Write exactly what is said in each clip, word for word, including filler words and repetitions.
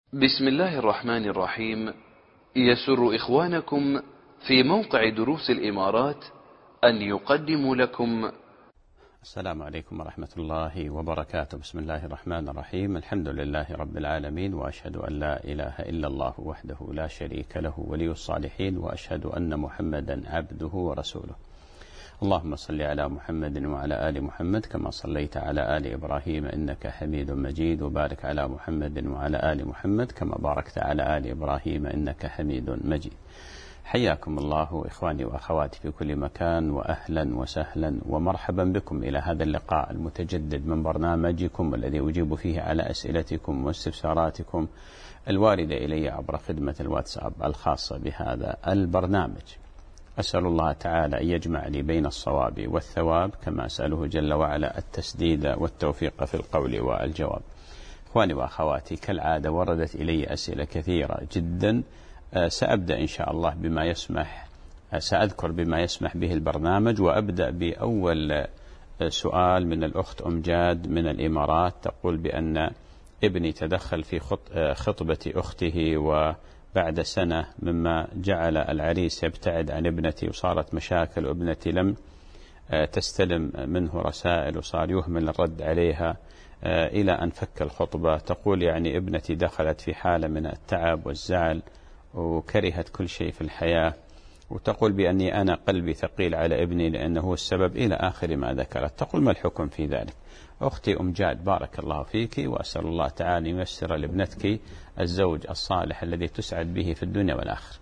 بسم الله الرحمن الرحيم. يسر إخوانكم في موقع دروس الإمارات أن يقدموا لكم. السلام عليكم ورحمة الله وبركاته. بسم الله الرحمن الرحيم. الحمد لله رب العالمين، وأشهد أن لا إله إلا الله وحده لا شريك له ولي الصالحين، وأشهد أن محمدا عبده ورسوله. اللهم صل على محمد وعلى آل محمد كما صليت على آل إبراهيم إنك حميد مجيد، وبارك على محمد وعلى آل محمد كما باركت على آل إبراهيم إنك حميد مجيد. حياكم الله إخواني وأخواتي في كل مكان، وأهلا وسهلا ومرحبا بكم إلى هذا اللقاء المتجدد من برنامجكم الذي أجيب فيه على أسئلتكم واستفساراتكم الواردة إلي عبر خدمة الواتساب الخاصة بهذا البرنامج. أسأل الله تعالى أن يجمع لي بين الصواب والثواب، كما أسأله جل وعلا التسديد والتوفيق في القول والجواب. إخواني وأخواتي، كالعادة وردت إلي أسئلة كثيرة جدا، سأبدأ إن شاء الله بما يسمح سأذكر بما يسمح به البرنامج، وأبدأ بأول سؤال من الأخت أم جاد من الإمارات، تقول بأن ابني تدخل في خطبة أخته وبعد سنة مما جعل العريس يبتعد عن ابنتي، وصارت مشاكل، وابنتي لم تستلم منه رسائل، وصار يهمل الرد عليها إلى أن فك الخطبة. تقول يعني ابنتي دخلت في حالة من التعب والزعل وكرهت كل شيء في الحياة، وتقول بأني أنا قلبي ثقيل على ابني لأنه هو السبب إلى آخر ما ذكرت. تقول ما الحكم في ذلك؟ أختي أم جاد، بارك الله فيك، وأسأل الله تعالى ييسر لابنتك الزوج الصالح الذي تسعد به في الدنيا والآخرة.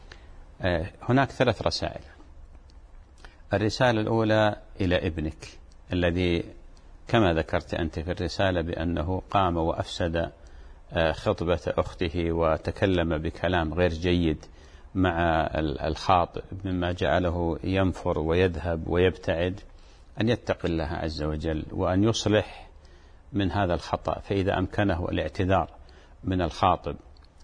هناك ثلاث رسائل. الرسالة الأولى إلى ابنك الذي كما ذكرت أنت في الرسالة بأنه قام وأفسد خطبة أخته وتكلم بكلام غير جيد مع الخاطب مما جعله ينفر ويذهب ويبتعد، أن يتقي الله عز وجل وأن يصلح من هذا الخطأ، فإذا أمكنه الاعتذار من الخاطب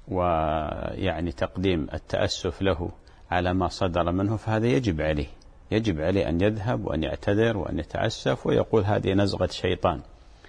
ويعني تقديم التأسف له على ما صدر منه، فهذا يجب عليه يجب عليه أن يذهب وأن يعتذر وأن يتأسف ويقول هذه نزغة شيطان.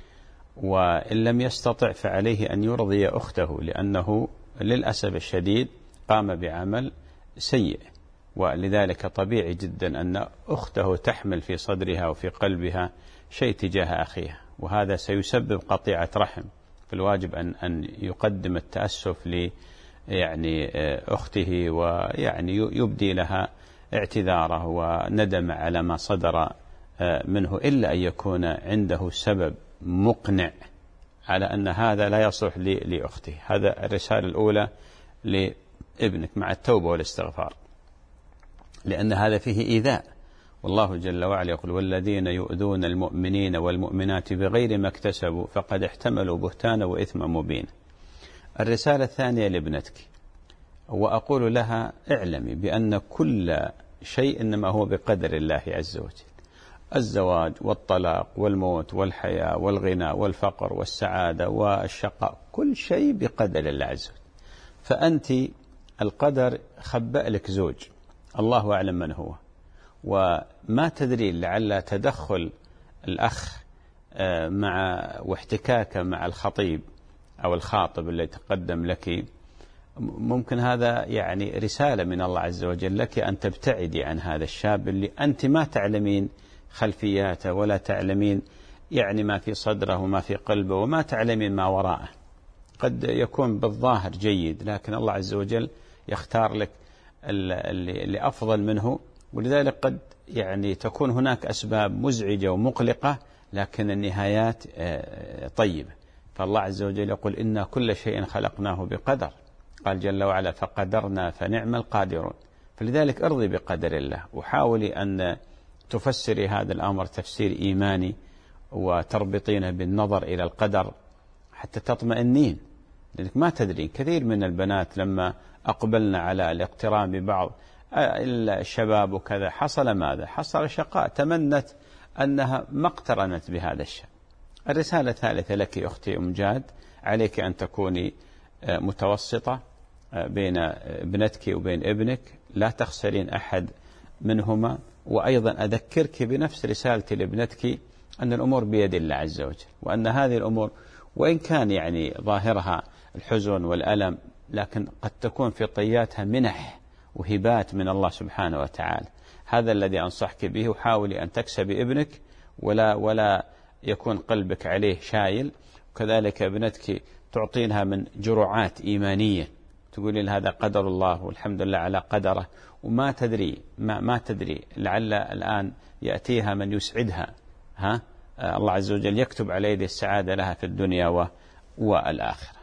وإن لم يستطع فعليه أن يرضي أخته، لأنه للأسف الشديد قام بعمل سيء، ولذلك طبيعي جدا أن أخته تحمل في صدرها وفي قلبها شيء تجاه أخيها، وهذا سيسبب قطيعة رحم. فالواجب أن أن يقدم التأسف ل يعني أخته، ويعني يبدي لها اعتذاره وندم على ما صدر منه، إلا أن يكون عنده سبب مقنع على أن هذا لا يصلح لأخته. هذا الرسالة الأولى لابنك مع التوبة والاستغفار، لأن هذا فيه إيذاء، والله جل وعلا يقول والذين يؤذون المؤمنين والمؤمنات بغير ما اكتسبوا فقد احتملوا بهتانا وإثما مبينا. الرسالة الثانية لابنتك، وأقول لها اعلمي بأن كل شيء إنما هو بقدر الله عز وجل، الزواج والطلاق والموت والحياة والغنى والفقر والسعادة والشقاء، كل شيء بقدر الله عز وجل. فأنت القدر خبأ لك زوج الله أعلم من هو، وما تدري لعل تدخل الأخ مع واحتكاك مع الخطيب أو الخاطب الذي تقدم لك، ممكن هذا يعني رسالة من الله عز وجل لك أن تبتعدي عن هذا الشاب اللي أنت ما تعلمين خلفياته ولا تعلمين يعني ما في صدره وما في قلبه وما تعلمين ما وراءه. قد يكون بالظاهر جيد، لكن الله عز وجل يختار لك اللي أفضل منه، ولذلك قد يعني تكون هناك أسباب مزعجة ومقلقة، لكن النهايات طيبة. فالله عز وجل يقول إنا كل شيء خلقناه بقدر، قال جل وعلا فقدرنا فنعم القادرون. فلذلك ارضي بقدر الله، وحاولي أن تفسري هذا الأمر تفسير إيماني وتربطين بالنظر إلى القدر حتى تطمئنين، لأنك ما تدري كثير من البنات لما أقبلنا على الاقتران ببعض الشباب وكذا حصل ماذا؟ حصل شقاء، تمنت أنها ما اقترنت بهذا الشاب. الرسالة الثالثة لك أختي أم جاد، عليك أن تكوني متوسطة بين ابنتك وبين ابنك، لا تخسرين أحد منهما. وأيضا أذكرك بنفس رسالتي لابنتك أن الأمور بيد الله عز وجل، وأن هذه الأمور وإن كان يعني ظاهرها الحزن والألم، لكن قد تكون في طياتها منح وهبات من الله سبحانه وتعالى. هذا الذي أنصحك به، وحاولي أن تكسبي ابنك ولا ولا يكون قلبك عليه شايل. وكذلك ابنتك تعطينها من جرعات إيمانية، تقولي لها هذا قدر الله والحمد لله على قدره، وما تدري ما, ما تدري لعل الآن يأتيها من يسعدها، ها الله عز وجل يكتب على يد السعادة لها في الدنيا والآخرة.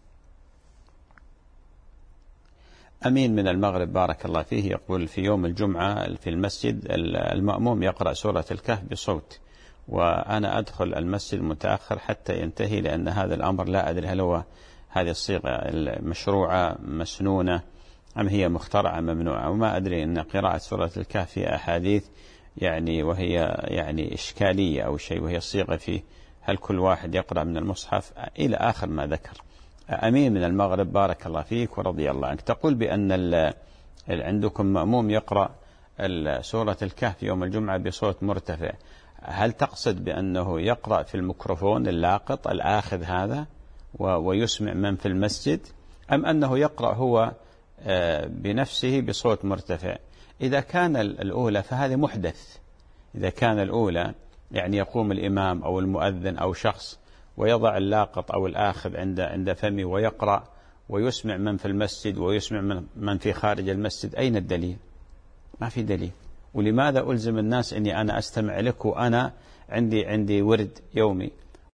أمين من المغرب بارك الله فيه يقول: في يوم الجمعة في المسجد المأموم يقرأ سورة الكهف بصوت، وأنا أدخل المسجد متأخر حتى ينتهي، لأن هذا الأمر لا أدري هل هو هذه الصيغة المشروعة مسنونة أم هي مخترعة ممنوعة، وما أدري أن قراءة سورة الكهف في أحاديث يعني وهي يعني إشكالية أو شيء، وهي الصيغة فيه هل كل واحد يقرأ من المصحف إلى آخر ما ذكر. أمين من المغرب بارك الله فيك ورضي الله عنك تقول بأن عندكم مأموم يقرأ سورة الكهف يوم الجمعة بصوت مرتفع، هل تقصد بأنه يقرأ في الميكروفون اللاقط الآخذ هذا ويسمع من في المسجد، أم أنه يقرأ هو بنفسه بصوت مرتفع؟ إذا كان الأولى فهذا محدث. إذا كان الأولى يعني يقوم الإمام أو المؤذن أو شخص ويضع اللاقط أو الآخذ عند عند فمه ويقرأ ويسمع من في المسجد ويسمع من, من في خارج المسجد، أين الدليل؟ ما في دليل. ولماذا ألزم الناس أني أنا أستمع لك وأنا عندي عندي ورد يومي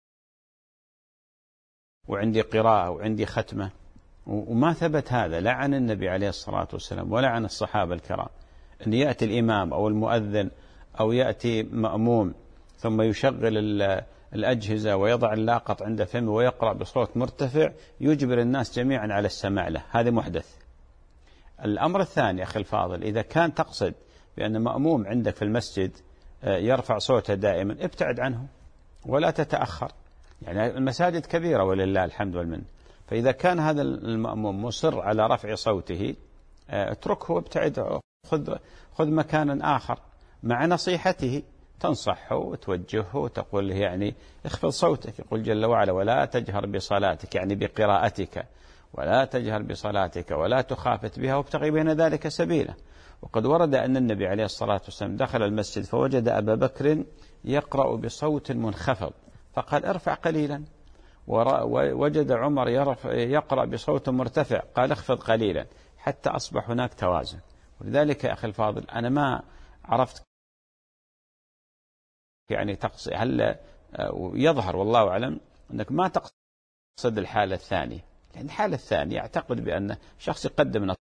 وعندي قراءة وعندي ختمة؟ وما ثبت هذا لا عن النبي عليه الصلاة والسلام ولا عن الصحابة الكرام، أن يأتي الإمام أو المؤذن أو يأتي مأموم ثم يشغل الأجهزة ويضع اللاقط عند فمه ويقرأ بصوت مرتفع يجبر الناس جميعا على السماع له، هذا محدث. الأمر الثاني أخي الفاضل، إذا كان تقصد بأن مأموم عندك في المسجد يرفع صوته دائما، ابتعد عنه ولا تتأخر، يعني المساجد كبيرة ولله الحمد والمنه، فإذا كان هذا المأموم مصر على رفع صوته اتركه وابتعد، خذ خذ مكانا آخر مع نصيحته، تنصحه وتوجهه وتقول له يعني اخفض صوتك، يقول جل وعلا: ولا تجهر بصلاتك، يعني بقراءتك، ولا تجهر بصلاتك ولا تخافت بها وابتغي بين ذلك سبيلا. وقد ورد أن النبي عليه الصلاة والسلام دخل المسجد فوجد أبا بكر يقرأ بصوت منخفض فقال: ارفع قليلا، ووجد عمر يقرأ بصوت مرتفع قال: اخفض قليلا، حتى أصبح هناك توازن. ولذلك يا أخي الفاضل أنا ما عرفت يعني تقصد، هل يظهر والله أعلم أنك ما تقصد الحالة الثانية، لأن الحالة الثانية أعتقد بأن شخص يقدم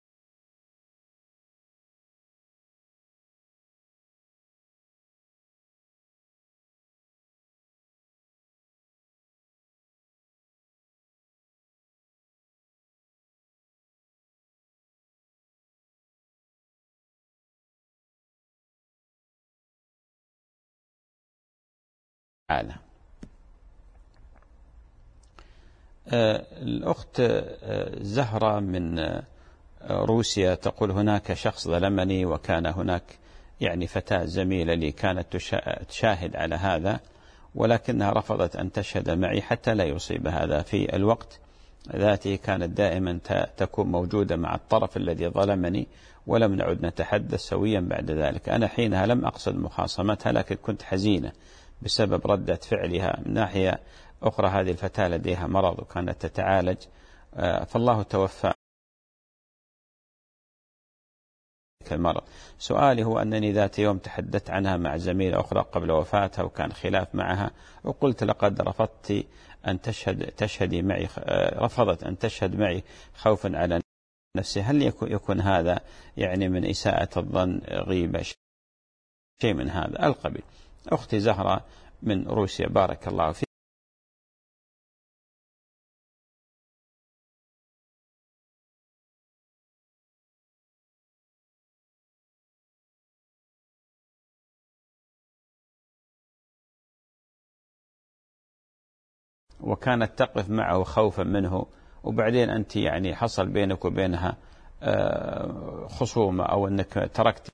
حالة. الأخت زهرة من روسيا تقول: هناك شخص ظلمني، وكان هناك يعني فتاة زميلة لي كانت تشاهد على هذا، ولكنها رفضت أن تشهد معي حتى لا يصيب هذا. في الوقت ذاته كانت دائما تكون موجودة مع الطرف الذي ظلمني، ولم نعد نتحدث سويا بعد ذلك. أنا حينها لم أقصد مخاصمتها، لكن كنت حزينة بسبب ردة فعلها. من ناحية أخرى هذه الفتاة لديها مرض وكانت تتعالج، فالله توفى المرض. سؤالي هو أنني ذات يوم تحدثت عنها مع زميلة أخرى قبل وفاتها وكان خلاف معها، وقلت: لقد رفضت أن تشهد تشهدي معي، رفضت أن تشهد معي خوفا على نفسي. هل يكون هذا يعني من إساءة الظن، غيبة، شيء من هذا القبيل؟ أختي زهرة من روسيا بارك الله فيك. وكانت تقف معه خوفا منه، وبعدين أنت يعني حصل بينك وبينها خصومة أو أنك تركت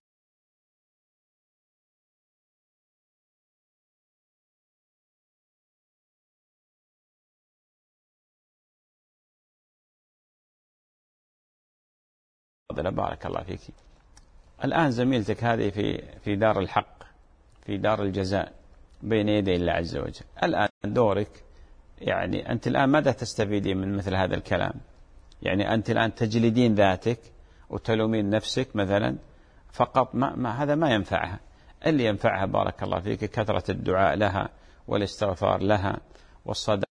بارك الله فيك، الآن زميلتك هذه في في دار الحق، في دار الجزاء بين يدي الله عز وجل. الآن دورك، يعني أنت الآن ماذا تستفيدين من مثل هذا الكلام؟ يعني أنت الآن تجلدين ذاتك وتلومين نفسك مثلا فقط، ما, ما هذا ما ينفعها. اللي ينفعها بارك الله فيك كثرة الدعاء لها والاستغفار لها والصدقة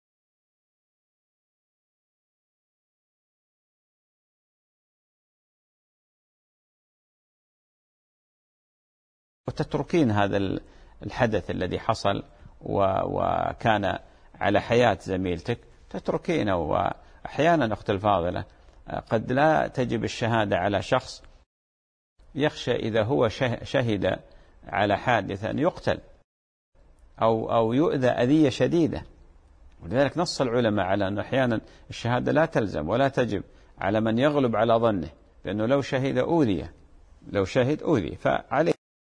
وتتركين هذا الحدث الذي حصل وكان على حياة زميلتك تتركينه. وأحيانا أخت الفاضلة قد لا تجب الشهادة على شخص يخشى إذا هو شهد على حادث أن يقتل أو أو يؤذى أذية شديدة. ولذلك نص العلماء على أن أحيانا الشهادة لا تلزم ولا تجب على من يغلب على ظنه بأنه لو شهد أوذي، لو شهد أوذي فعليه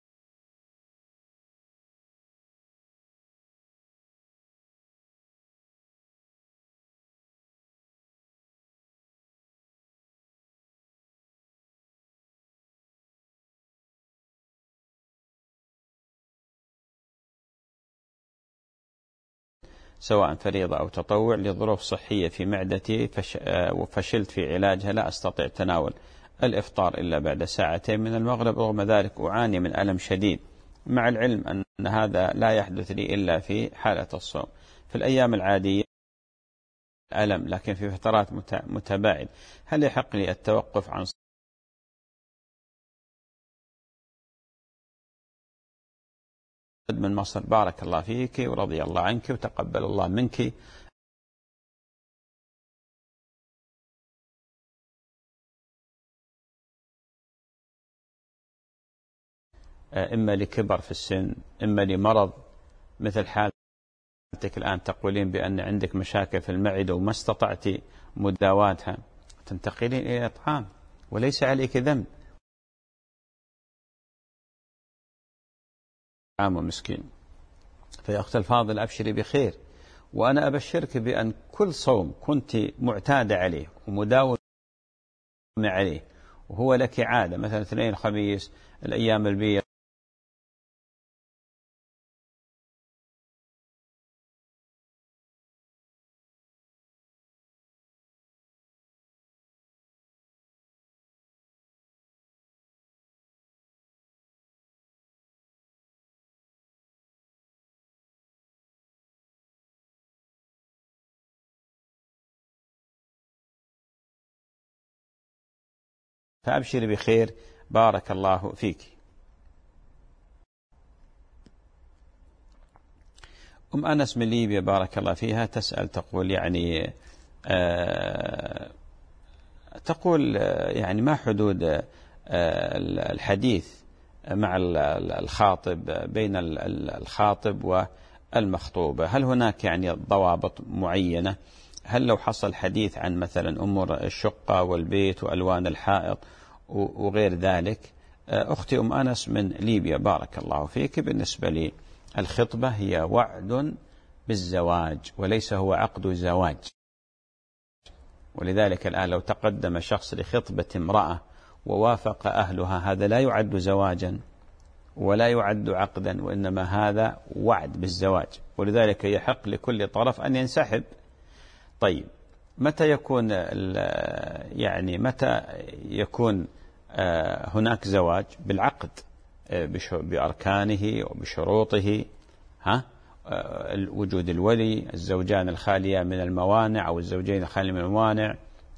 سواء فريضة أو تطوع لظروف صحية في معدتي فش... وفشلت في علاجها، لا أستطيع تناول الإفطار إلا بعد ساعتين من المغرب، رغم ذلك أعاني من ألم شديد، مع العلم أن هذا لا يحدث لي إلا في حالة الصوم. في الأيام العادية ألم، لكن في فترات مت... متباعد. هل يحق لي التوقف عن من مصر؟ بارك الله فيك ورضي الله عنك وتقبل الله منك. إما لكبر في السن، إما لمرض مثل حالتك الآن، تقولين بأن عندك مشاكل في المعدة وما استطعت مداواتها، تنتقلين إلى إطعام وليس عليك ذنب. عام ومسكين. فيا أخت الفاضل أبشري بخير، وأنا أبشرك بأن كل صوم كنت معتادة عليه ومداومة عليه وهو لك عادة، مثلا اثنين خميس الأيام البيض، فأبشري بخير بارك الله فيك. أم أنس من ليبيا بارك الله فيها تسأل تقول يعني آه تقول يعني ما حدود آه الحديث مع الخاطب بين الخاطب والمخطوبة؟ هل هناك يعني ضوابط معينة؟ هل لو حصل حديث عن مثلا أمور الشقة والبيت وألوان الحائط وغير ذلك؟ أختي أم أنس من ليبيا بارك الله فيك، بالنسبة لي الخطبة هي وعد بالزواج وليس هو عقد زواج، ولذلك الآن لو تقدم شخص لخطبة امرأة ووافق أهلها هذا لا يعد زواجا ولا يعد عقدا، وإنما هذا وعد بالزواج، ولذلك يحق لكل طرف أن ينسحب. طيب متى يكون يعني متى يكون هناك زواج؟ بالعقد بأركانه وبشروطه، ها وجود الولي، الزوجان الخالية من الموانع أو الزوجين الخاليين من الموانع،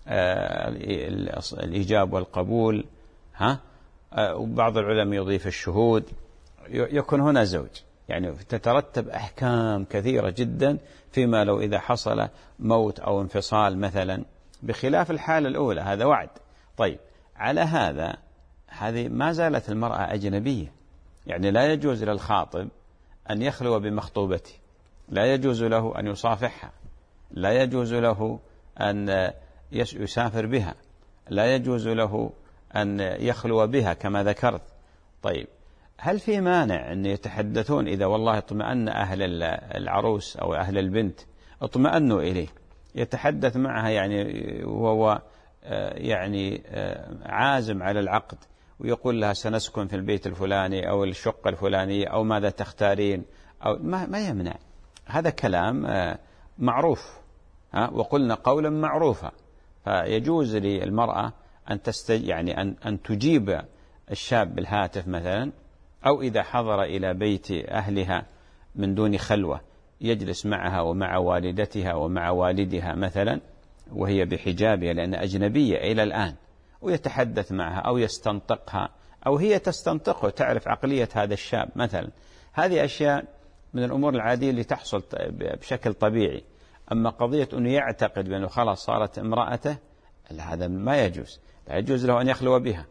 الإيجاب والقبول، ها وبعض العلماء يضيف الشهود، يكون هنا زوج. يعني تترتب أحكام كثيرة جدا فيما لو إذا حصل موت أو انفصال مثلا، بخلاف الحالة الأولى هذا وعد. طيب على هذا هذه ما زالت المرأة أجنبية، يعني لا يجوز للخاطب أن يخلو بمخطوبته، لا يجوز له أن يصافحها، لا يجوز له أن يسافر بها، لا يجوز له أن يخلو بها كما ذكرت. طيب هل في مانع أن يتحدثون إذا والله اطمأن أهل العروس أو أهل البنت اطمأنوا إليه، يتحدث معها يعني وهو يعني عازم على العقد ويقول لها سنسكن في البيت الفلاني أو الشقة الفلانية أو ماذا تختارين أو ما, ما يمنع. هذا كلام معروف، وقلنا قولا معروفا. فيجوز للمرأة أن تستج يعني أن أن تجيب الشاب بالهاتف مثلا، أو إذا حضر إلى بيت أهلها من دون خلوة يجلس معها ومع والدتها ومع والدها مثلا وهي بحجابها لأن أجنبية إلى الآن، ويتحدث معها أو يستنطقها أو هي تستنطقه، تعرف عقلية هذا الشاب مثلا. هذه أشياء من الأمور العادية اللي تحصل بشكل طبيعي. أما قضية أنه يعتقد بأنه خلاص صارت امرأته، هذا ما يجوز. لا يجوز له أن يخلو بها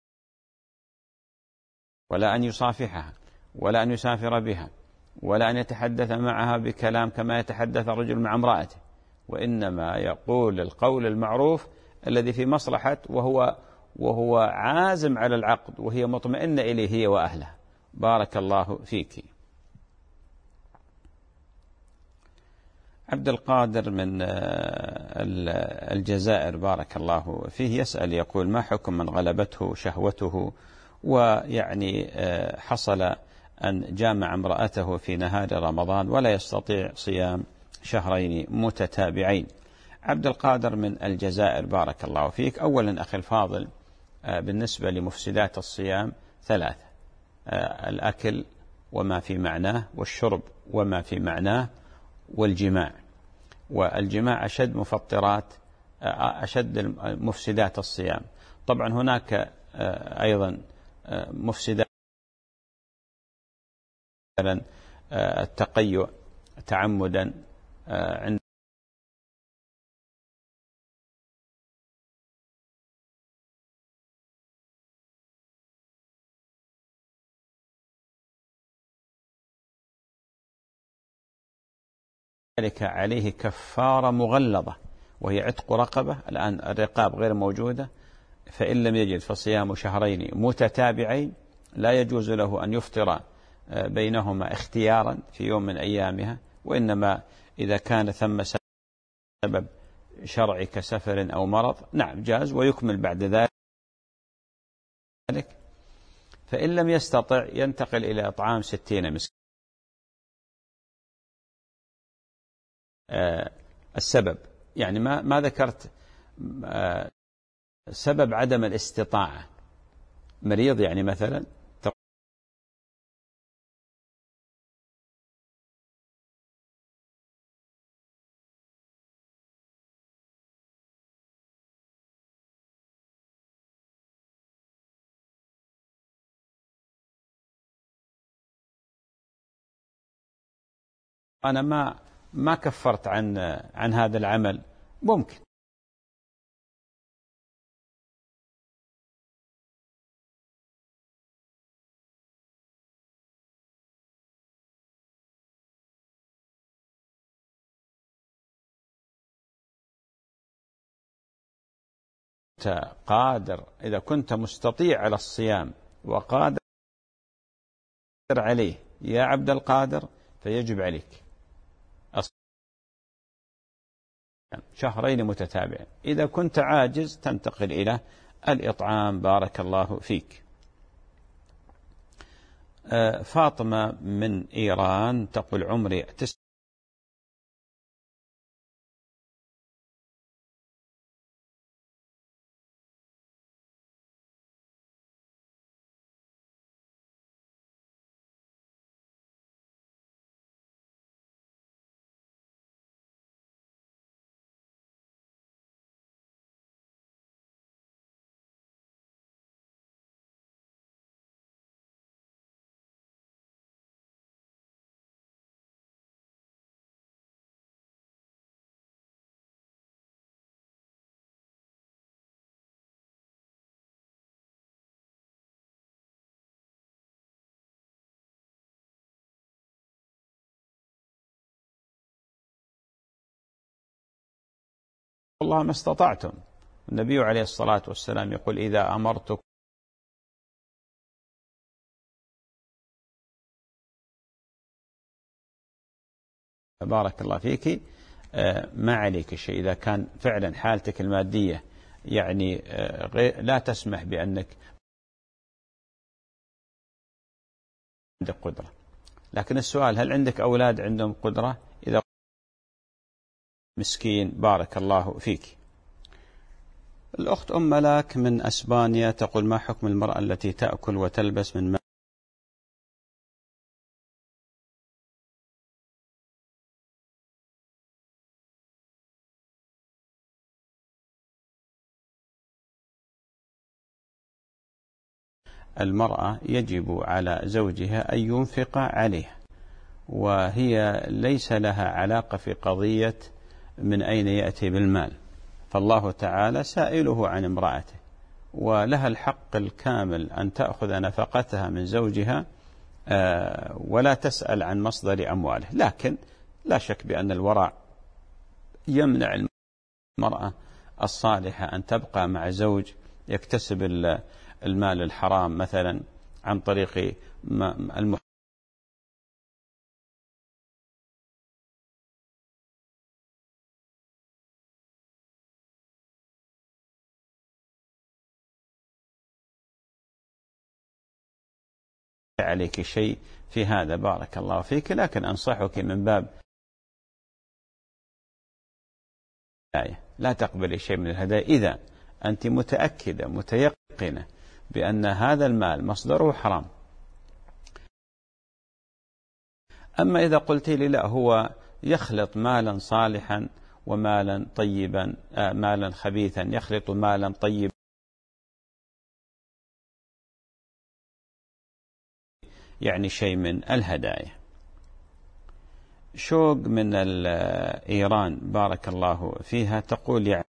ولا أن يصافحها ولا أن يسافر بها ولا أن يتحدث معها بكلام كما يتحدث الرجل مع امرأته، وإنما يقول القول المعروف الذي في مصلحة، وهو وهو عازم على العقد وهي مطمئنة إليه هي وأهلها. بارك الله فيك. عبد القادر من الجزائر بارك الله فيه يسأل يقول: ما حكم من غلبته شهوته ويعني حصل أن جامع امرأته في نهار رمضان ولا يستطيع صيام شهرين متتابعين؟ عبد القادر من الجزائر بارك الله فيك. أولا أخي الفاضل، بالنسبة لمفسدات الصيام ثلاثة: الأكل وما في معناه، والشرب وما في معناه، والجماع. والجماع أشد مفطرات أشد مفسدات الصيام. طبعا هناك أيضا مفسدات التقيؤ تعمدا عند ذلك عليه كفارة مغلظة وهي عتق رقبة. الآن الرقاب غير موجودة، فإن لم يجد فصيام شهرين متتابعين. لا يجوز له أن يفطر بينهما اختيارا في يوم من أيامها، وإنما إذا كان ثم سبب شرعي كسفر أو مرض نعم جاز، ويكمل بعد ذلك. فإن لم يستطع ينتقل إلى إطعام ستين مسكين. آه السبب يعني ما ما ذكرت آه سبب عدم الاستطاعة، مريض يعني مثلا أنا ما ما كفرت عن عن هذا العمل، ممكن قادر، إذا كنت مستطيع على الصيام وقادر عليه يا عبد القادر فيجب عليك شهرين متتابعين. إذا كنت عاجز تنتقل إلى الإطعام. بارك الله فيك. فاطمة من إيران تقول: عمري تسع الله ما استطعتم. النبي عليه الصلاة والسلام يقول: إذا أمرتك بارك الله فيك ما عليك شيء. إذا كان فعلا حالتك المادية يعني لا تسمح بأنك عندك قدرة. لكن السؤال هل عندك أولاد عندهم قدرة؟ إذا مسكين بارك الله فيك. الأخت أم ملاك من أسبانيا تقول: ما حكم المرأة التي تأكل وتلبس من المرأة يجب على زوجها أن ينفق عليها، وهي ليس لها علاقة في قضية من أين يأتي بالمال، فالله تعالى سائله عن امرأته، ولها الحق الكامل أن تأخذ نفقتها من زوجها ولا تسأل عن مصدر أمواله. لكن لا شك بأن الورع يمنع المرأة الصالحة أن تبقى مع زوج يكتسب المال الحرام مثلا عن طريق الم... عليك شيء في هذا بارك الله فيك، لكن أنصحك من باب لا تقبلي شيء من الهدايا إذا أنت متأكدة متيقنة بأن هذا المال مصدره حرام. أما إذا قلت لي لا، هو يخلط مالا صالحا ومالا طيبا، آه مالا خبيثا، يخلط مالا طيبا يعني شيء من الهدايا. شوق من إيران بارك الله فيها تقول: يعني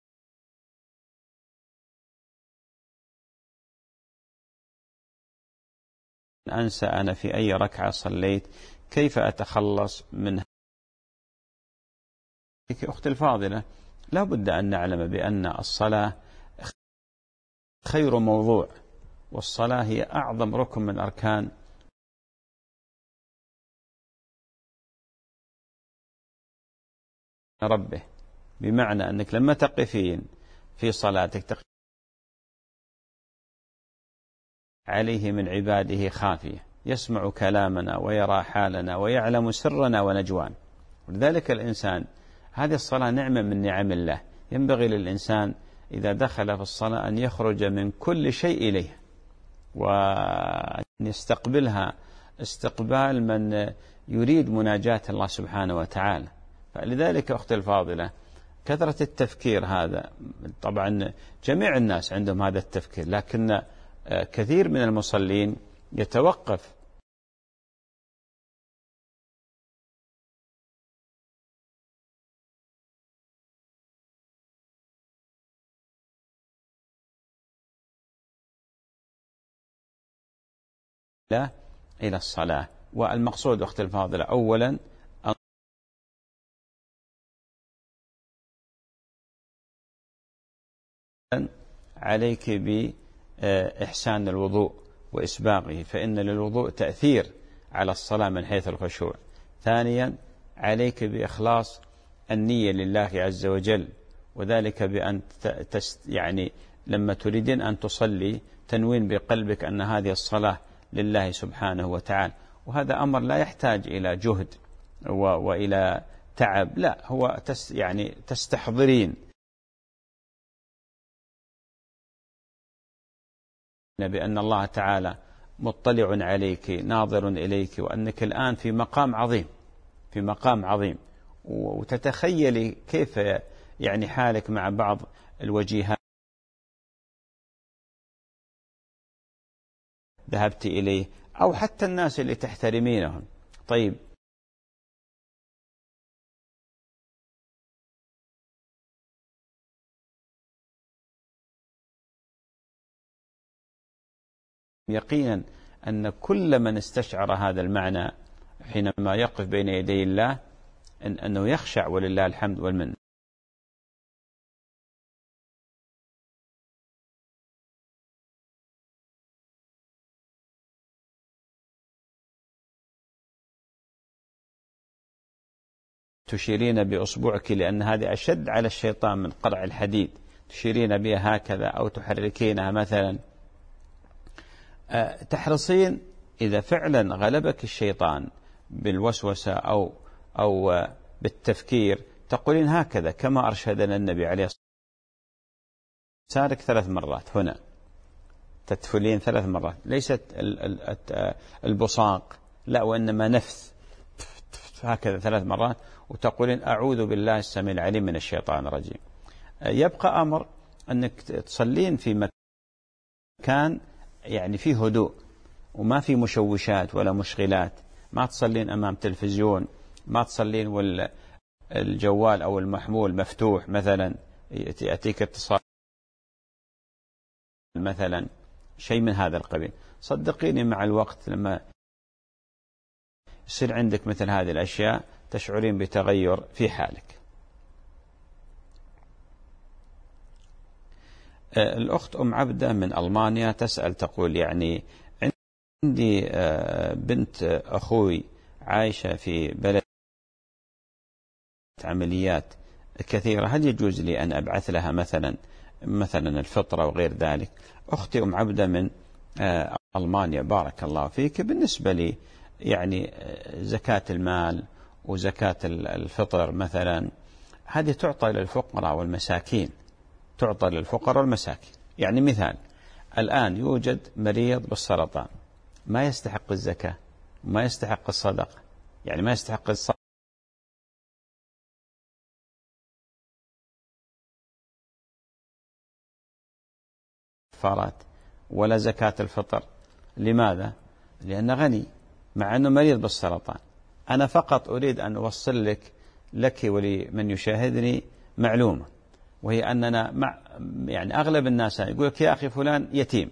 أنسى أنا في أي ركعة صليت، كيف أتخلص منها؟ أختي الفاضلة، لا بد أن نعلم بأن الصلاة خير موضوع، والصلاة هي أعظم ركن من أركان ربه، بمعنى أنك لما تقفين في صلاتك تقف عليه من عباده خافية، يسمع كلامنا ويرى حالنا ويعلم سرنا ونجوانا. ولذلك الإنسان هذه الصلاة نعمة من نعم الله، ينبغي للإنسان إذا دخل في الصلاة أن يخرج من كل شيء إليها وأن يستقبلها استقبال من يريد مناجاة الله سبحانه وتعالى. فلذلك أختي الفاضلة كثرة التفكير هذا، طبعا جميع الناس عندهم هذا التفكير، لكن كثير من المصلين يتوقف إلى الصلاة. والمقصود أختي الفاضلة أولا عليك بإحسان الوضوء وإسباغه، فإن للوضوء تأثير على الصلاة من حيث الخشوع. ثانيا عليك بإخلاص النية لله عز وجل، وذلك بأن تست يعني لما تريدين أن تصلي تنوين بقلبك أن هذه الصلاة لله سبحانه وتعالى، وهذا أمر لا يحتاج إلى جهد وإلى تعب، لا هو تس يعني تستحضرين بأن الله تعالى مطلع عليك ناظر إليك، وأنك الآن في مقام عظيم في مقام عظيم وتتخيلي كيف يعني حالك مع بعض الوجيهات ذهبت إليه أو حتى الناس اللي تحترمينهم. طيب يقينا أن كل من استشعر هذا المعنى حينما يقف بين يدي الله إن أنه يخشع ولله الحمد والمن. تشيرين بأصبعك لأن هذه أشد على الشيطان من قرع الحديد، تشيرين بها هكذا أو تحركينها مثلا، تحرصين إذا فعلا غلبك الشيطان بالوسوسة أو أو بالتفكير تقولين هكذا كما أرشدنا النبي عليه الصلاة والسلام، سارك ثلاث مرات هنا، تتفلين ثلاث مرات، ليست البصاق لا، وإنما نفث هكذا ثلاث مرات، وتقولين أعوذ بالله السميع العليم من الشيطان الرجيم. يبقى أمر أنك تصلين في مكان يعني فيه هدوء وما في مشوشات ولا مشغلات، ما تصلين أمام تلفزيون، ما تصلين والجوال أو المحمول مفتوح مثلا يأتيك اتصال مثلا، شيء من هذا القبيل. صدقيني مع الوقت لما يصير عندك مثل هذه الأشياء تشعرين بتغير في حالك. الأخت أم عبدة من ألمانيا تسأل تقول يعني عندي بنت أخوي عايشة في بلد عمليات كثيرة، هل يجوز لي أن أبعث لها مثلا مثلا الفطرة وغير ذلك؟ أختي أم عبدة من ألمانيا بارك الله فيك، بالنسبة لي يعني زكاة المال وزكاة الفطر مثلا هذه تعطى للفقراء والمساكين، تعطى للفقراء والمساكين. يعني مثال الآن يوجد مريض بالسرطان ما يستحق الزكاة وما يستحق الصدقة، يعني ما يستحق الصدقة ولا زكاة الفطر. لماذا؟ لأنه غني مع أنه مريض بالسرطان. أنا فقط أريد أن أوصل لك لك ولمن يشاهدني معلومة، وهي أننا مع يعني أغلب الناس يقول لك يا أخي فلان يتيم،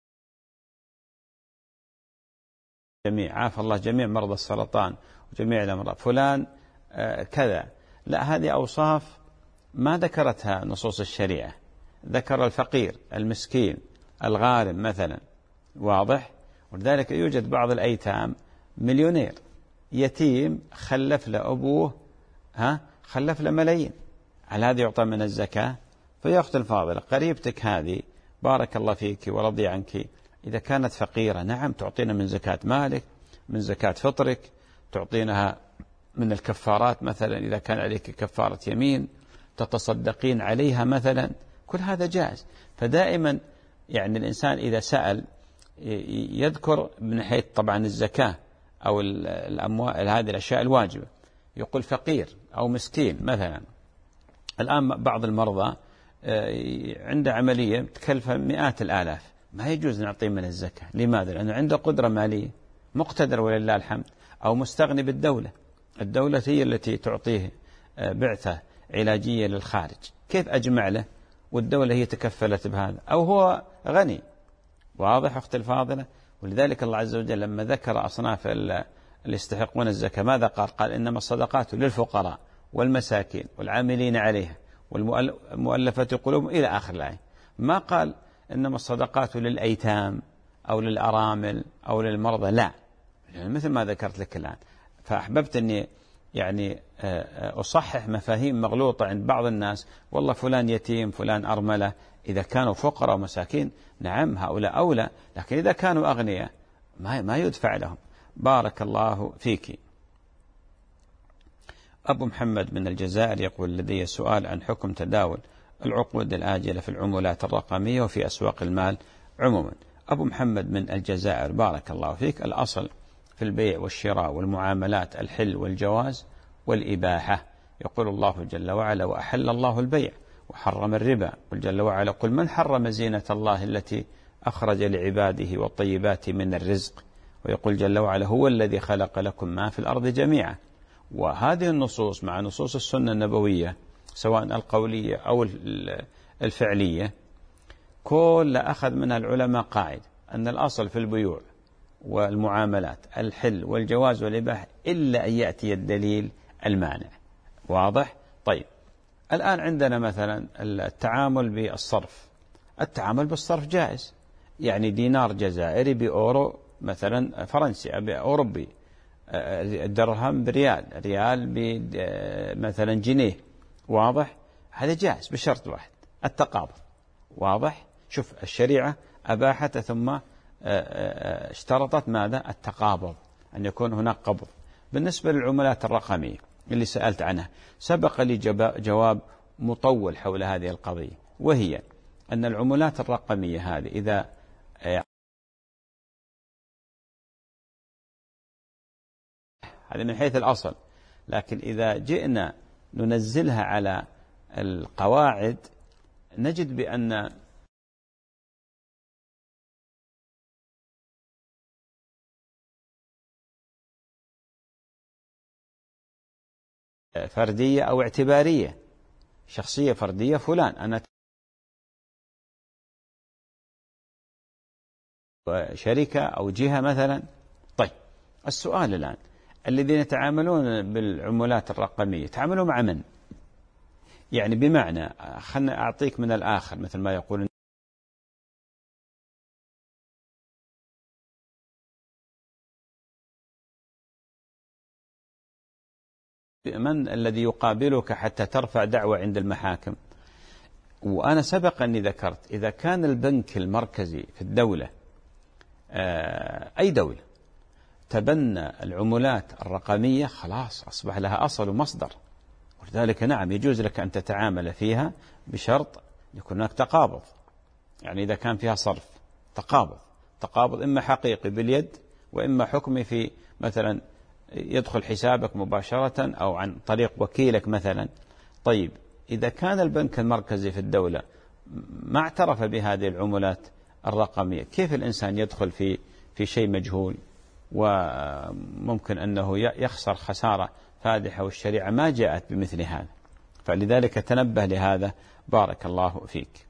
جميع عاف الله جميع مرضى السرطان وجميع الأمراض، فلان آه كذا. لا، هذه أوصاف ما ذكرتها نصوص الشريعة، ذكر الفقير المسكين الغارم مثلا، واضح؟ ولذلك يوجد بعض الأيتام مليونير يتيم خلف له أبوه ها خلف له ملايين، هل هذا يعطى من الزكاة؟ فيا أخت الفاضلة قريبتك هذه بارك الله فيك ورضي عنك إذا كانت فقيرة نعم تعطينا من زكاة مالك، من زكاة فطرك، تعطينها من الكفارات مثلا إذا كان عليك كفارة يمين تتصدقين عليها مثلا، كل هذا جائز. فدائما يعني الإنسان إذا سأل يذكر من حيث طبعا الزكاة أو الأموال هذه الأشياء الواجبة، يقول فقير أو مسكين مثلا. الآن بعض المرضى عنده عملية تكلفه مئات الآلاف، ما يجوز نعطيه من الزكاة. لماذا؟ لأنه عنده قدرة مالية، مقتدر ولله الحمد، أو مستغني بالدولة، الدولة هي التي تعطيه بعثة علاجية للخارج، كيف أجمع له والدولة هي تكفلت بهذا؟ أو هو غني، واضح أختي الفاضلة؟ ولذلك الله عز وجل لما ذكر أصناف اللي يستحقون الزكاة ماذا قال؟ قال إنما الصدقات للفقراء والمساكين والعاملين عليها والمؤلفة قلوبهم إلى آخر الآية. ما قال إنما الصدقات للأيتام أو للأرامل أو للمرضى، لا، يعني مثل ما ذكرت لك الآن. فأحببت أني يعني أصحح مفاهيم مغلوطة عند بعض الناس، والله فلان يتيم فلان أرملة، إذا كانوا فقراء ومساكين نعم هؤلاء أولى، لكن إذا كانوا أغنياء ما ما يدفع لهم. بارك الله فيك. أبو محمد من الجزائر يقول لدي سؤال عن حكم تداول العقود الآجلة في العملات الرقمية وفي أسواق المال عموما. أبو محمد من الجزائر بارك الله فيك، الأصل في البيع والشراء والمعاملات الحل والجواز والإباحة. يقول الله جل وعلا وأحل الله البيع وحرم الربا، قل جل وعلا قل من حرم زينة الله التي أخرج لعباده والطيبات من الرزق. ويقول جل وعلا هو الذي خلق لكم ما في الأرض جميعا. وهذه النصوص مع نصوص السنة النبوية سواء القولية أو الفعلية كل أخذ منها العلماء قاعدة أن الأصل في البيوع والمعاملات الحل والجواز والإباحة إلا أن يأتي الدليل المانع. واضح؟ طيب الآن عندنا مثلا التعامل بالصرف، التعامل بالصرف جائز، يعني دينار جزائري بأورو مثلا فرنسي أوروبي، درهم بريال، ريال مثلا جنيه، واضح؟ هذا جائز بشرط واحد التقابض. واضح؟ شوف الشريعة أباحت ثم اشترطت ماذا؟ التقابض، أن يكون هناك قبض. بالنسبة للعملات الرقمية اللي سألت عنها، سبق لي جواب مطول حول هذه القضية، وهي أن العملات الرقمية هذه إذا هذا من حيث الأصل، لكن إذا جئنا ننزلها على القواعد نجد بأن فردية أو اعتبارية، شخصية فردية فلان أنا شركة أو جهة مثلا. طيب السؤال الآن، الذين يتعاملون بالعملات الرقمية يتعاملون مع من؟ يعني بمعنى خلنا أعطيك من الآخر مثل ما يقول من الذي يقابلك حتى ترفع دعوة عند المحاكم؟ وأنا سبق أني ذكرت إذا كان البنك المركزي في الدولة أي دولة تبنى العملات الرقمية خلاص أصبح لها أصل ومصدر، ولذلك نعم يجوز لك أن تتعامل فيها بشرط يكون هناك تقابض. يعني إذا كان فيها صرف تقابض، تقابض إما حقيقي باليد وإما حكمي في مثلا يدخل حسابك مباشرة أو عن طريق وكيلك مثلا. طيب إذا كان البنك المركزي في الدولة ما اعترف بهذه العملات الرقمية، كيف الإنسان يدخل في في شيء مجهول وممكن أنه يخسر خسارة فادحة، والشريعة ما جاءت بمثل هذا. فلذلك تنبه لهذا بارك الله فيك.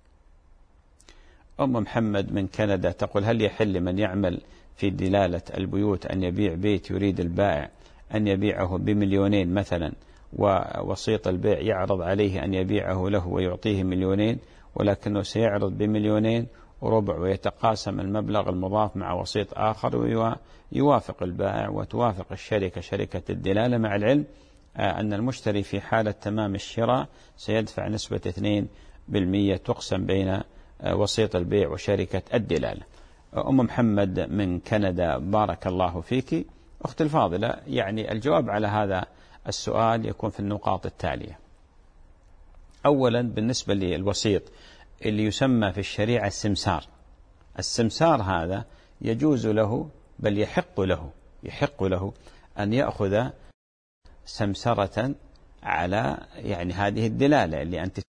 أم محمد من كندا تقول: هل يحل لمن يعمل في دلالة البيوت أن يبيع بيت يريد البائع أن يبيعه بمليونين مثلا، ووسيط البيع يعرض عليه أن يبيعه له ويعطيه مليونين، ولكنه سيعرض بمليونين وربع ويتقاسم المبلغ المضاف مع وسيط آخر ويوافق البائع وتوافق الشركة شركة الدلالة، مع العلم أن المشتري في حالة تمام الشراء سيدفع نسبة اثنين بالمئة تقسم بين وسيط البيع وشركة الدلالة. أم محمد من كندا بارك الله فيك. أختي الفاضلة، يعني الجواب على هذا السؤال يكون في النقاط التالية. أولا بالنسبة للوسيط اللي يسمى في الشريعة السمسار، السمسار هذا يجوز له بل يحق له يحق له أن يأخذ سمسرة على يعني هذه الدلالة اللي أنت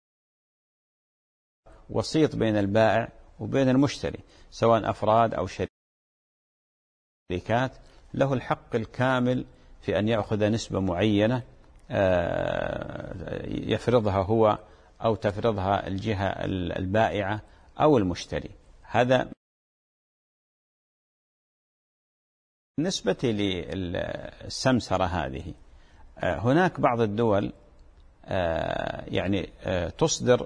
وسيط بين البائع وبين المشتري، سواء أفراد أو شركات، له الحق الكامل في أن يأخذ نسبة معينة يفرضها هو أو تفرضها الجهة البائعة أو المشتري. هذا بالنسبة للسمسرة هذه. هناك بعض الدول يعني تصدر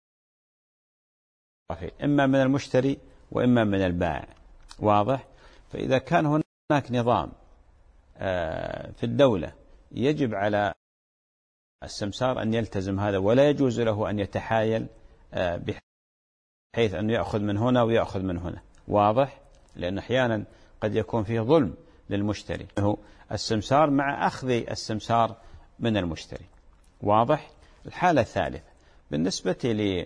إما من المشتري وإما من البائع، واضح؟ فإذا كان هناك نظام في الدولة يجب على السمسار أن يلتزم هذا، ولا يجوز له أن يتحايل بحيث أن يأخذ من هنا ويأخذ من هنا، واضح؟ لأن أحيانا قد يكون فيه ظلم للمشتري، هو السمسار مع أخذ السمسار من المشتري، واضح؟ الحالة الثالثة بالنسبة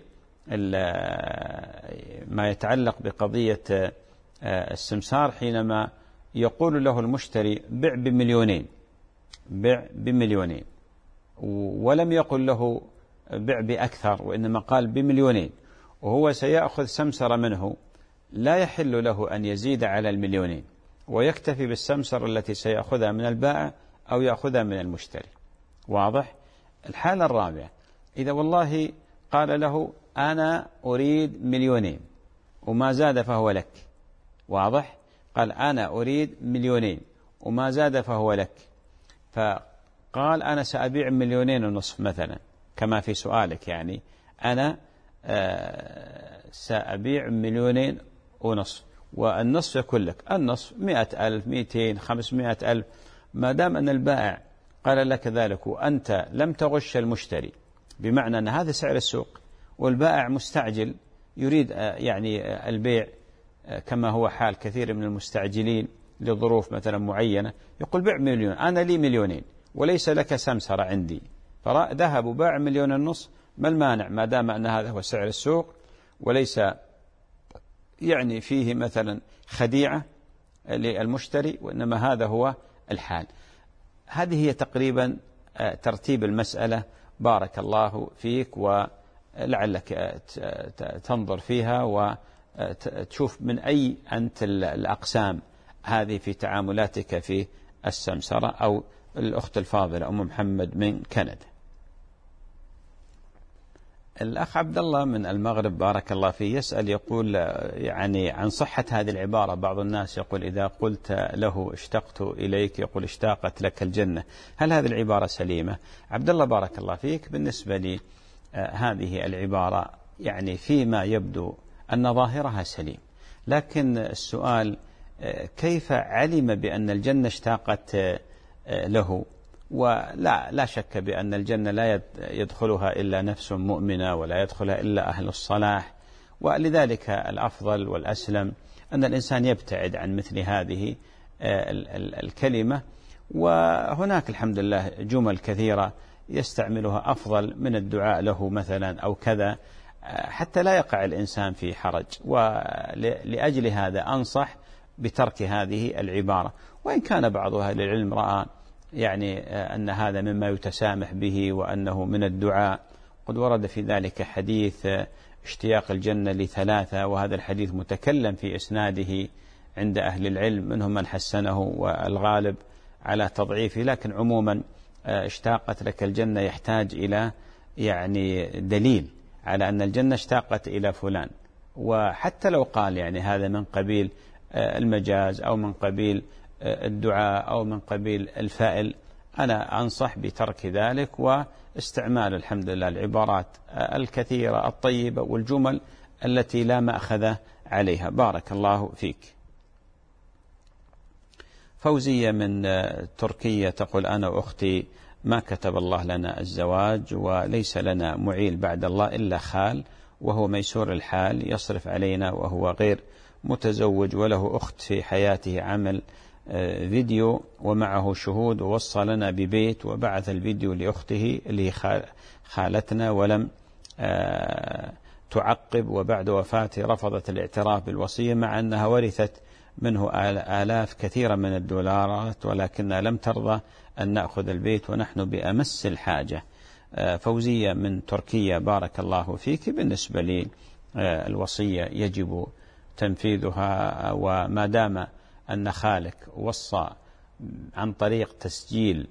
لما يتعلق بقضية السمسار، حينما يقول له المشتري بع بمليونين بع بمليونين ولم يقل له بع بأكثر، وإنما قال بمليونين، وهو سيأخذ سمسرة منه، لا يحل له أن يزيد على المليونين ويكتفي بالسمسرة التي سيأخذها من البائع أو يأخذها من المشتري، واضح؟ الحالة الرابعة، إذا والله قال له أنا أريد مليونين وما زاد فهو لك، واضح؟ قال أنا أريد مليونين وما زاد فهو لك، فقال أنا سأبيع مليونين ونصف مثلا كما في سؤالك، يعني أنا سأبيع مليونين ونصف والنصف يكون لك، النصف مئة ألف مئتين خمسمائة ألف، ما دام أن البائع قال لك ذلك وأنت لم تغش المشتري، بمعنى أن هذا سعر السوق، والبائع مستعجل يريد يعني البيع، كما هو حال كثير من المستعجلين لظروف مثلا معينة، يقول بيع مليون، أنا لي مليونين وليس لك سمسرة عندي، فذهب وباع مليون النص، ما المانع ما دام أن هذا هو سعر السوق وليس يعني فيه مثلا خديعة للمشتري، وإنما هذا هو الحال. هذه هي تقريبا ترتيب المسألة. بارك الله فيك، ولعلك تنظر فيها وتشوف من أي أنت الأقسام هذه في تعاملاتك في السمسرة. أو الأخت الفاضلة أم محمد من كندا. الأخ عبد الله من المغرب بارك الله فيه يسأل يقول يعني عن صحة هذه العبارة. بعض الناس يقول إذا قلت له اشتقت إليك يقول اشتاقت لك الجنة، هل هذه العبارة سليمة؟ عبد الله بارك الله فيك، بالنسبة لي هذه العبارة يعني فيما يبدو أن ظاهرها سليم، لكن السؤال كيف علم بأن الجنة اشتاقت له؟ ولا لا شك بأن الجنة لا يدخلها إلا نفس مؤمنة ولا يدخلها إلا أهل الصلاح، ولذلك الأفضل والأسلم أن الإنسان يبتعد عن مثل هذه الكلمة. وهناك الحمد لله جمل كثيرة يستعملها أفضل من الدعاء له مثلا أو كذا، حتى لا يقع الإنسان في حرج. ولأجل هذا أنصح بترك هذه العبارة، وإن كان بعض أهل العلم رأى يعني أن هذا مما يتسامح به وأنه من الدعاء. قد ورد في ذلك حديث اشتياق الجنة لثلاثة، وهذا الحديث متكلم في إسناده عند أهل العلم، منهم من حسنه والغالب على تضعيفه، لكن عموما اشتاقت لك الجنة يحتاج إلى يعني دليل على أن الجنة اشتاقت إلى فلان. وحتى لو قال يعني هذا من قبيل المجاز أو من قبيل الدعاء أو من قبيل الفائل، أنا أنصح بترك ذلك واستعمال الحمد لله العبارات الكثيرة الطيبة والجمل التي لا مأخذ عليها. بارك الله فيك. فوزية من تركيا تقول أنا وأختي ما كتب الله لنا الزواج، وليس لنا معيل بعد الله إلا خال، وهو ميسور الحال يصرف علينا وهو غير متزوج، وله أخت في حياته عمل فيديو ومعه شهود، ووصى لنا ببيت وبعث الفيديو لأخته اللي خالتنا ولم تعقب، وبعد وفاته رفضت الاعتراف بالوصية مع أنها ورثت منه آلاف كثيرة من الدولارات، ولكنها لم ترضى أن نأخذ البيت ونحن بأمس الحاجة. فوزية من تركيا بارك الله فيك، بالنسبة لي الوصية يجب تنفيذها، وما دام أن خالك وصى عن طريق تسجيل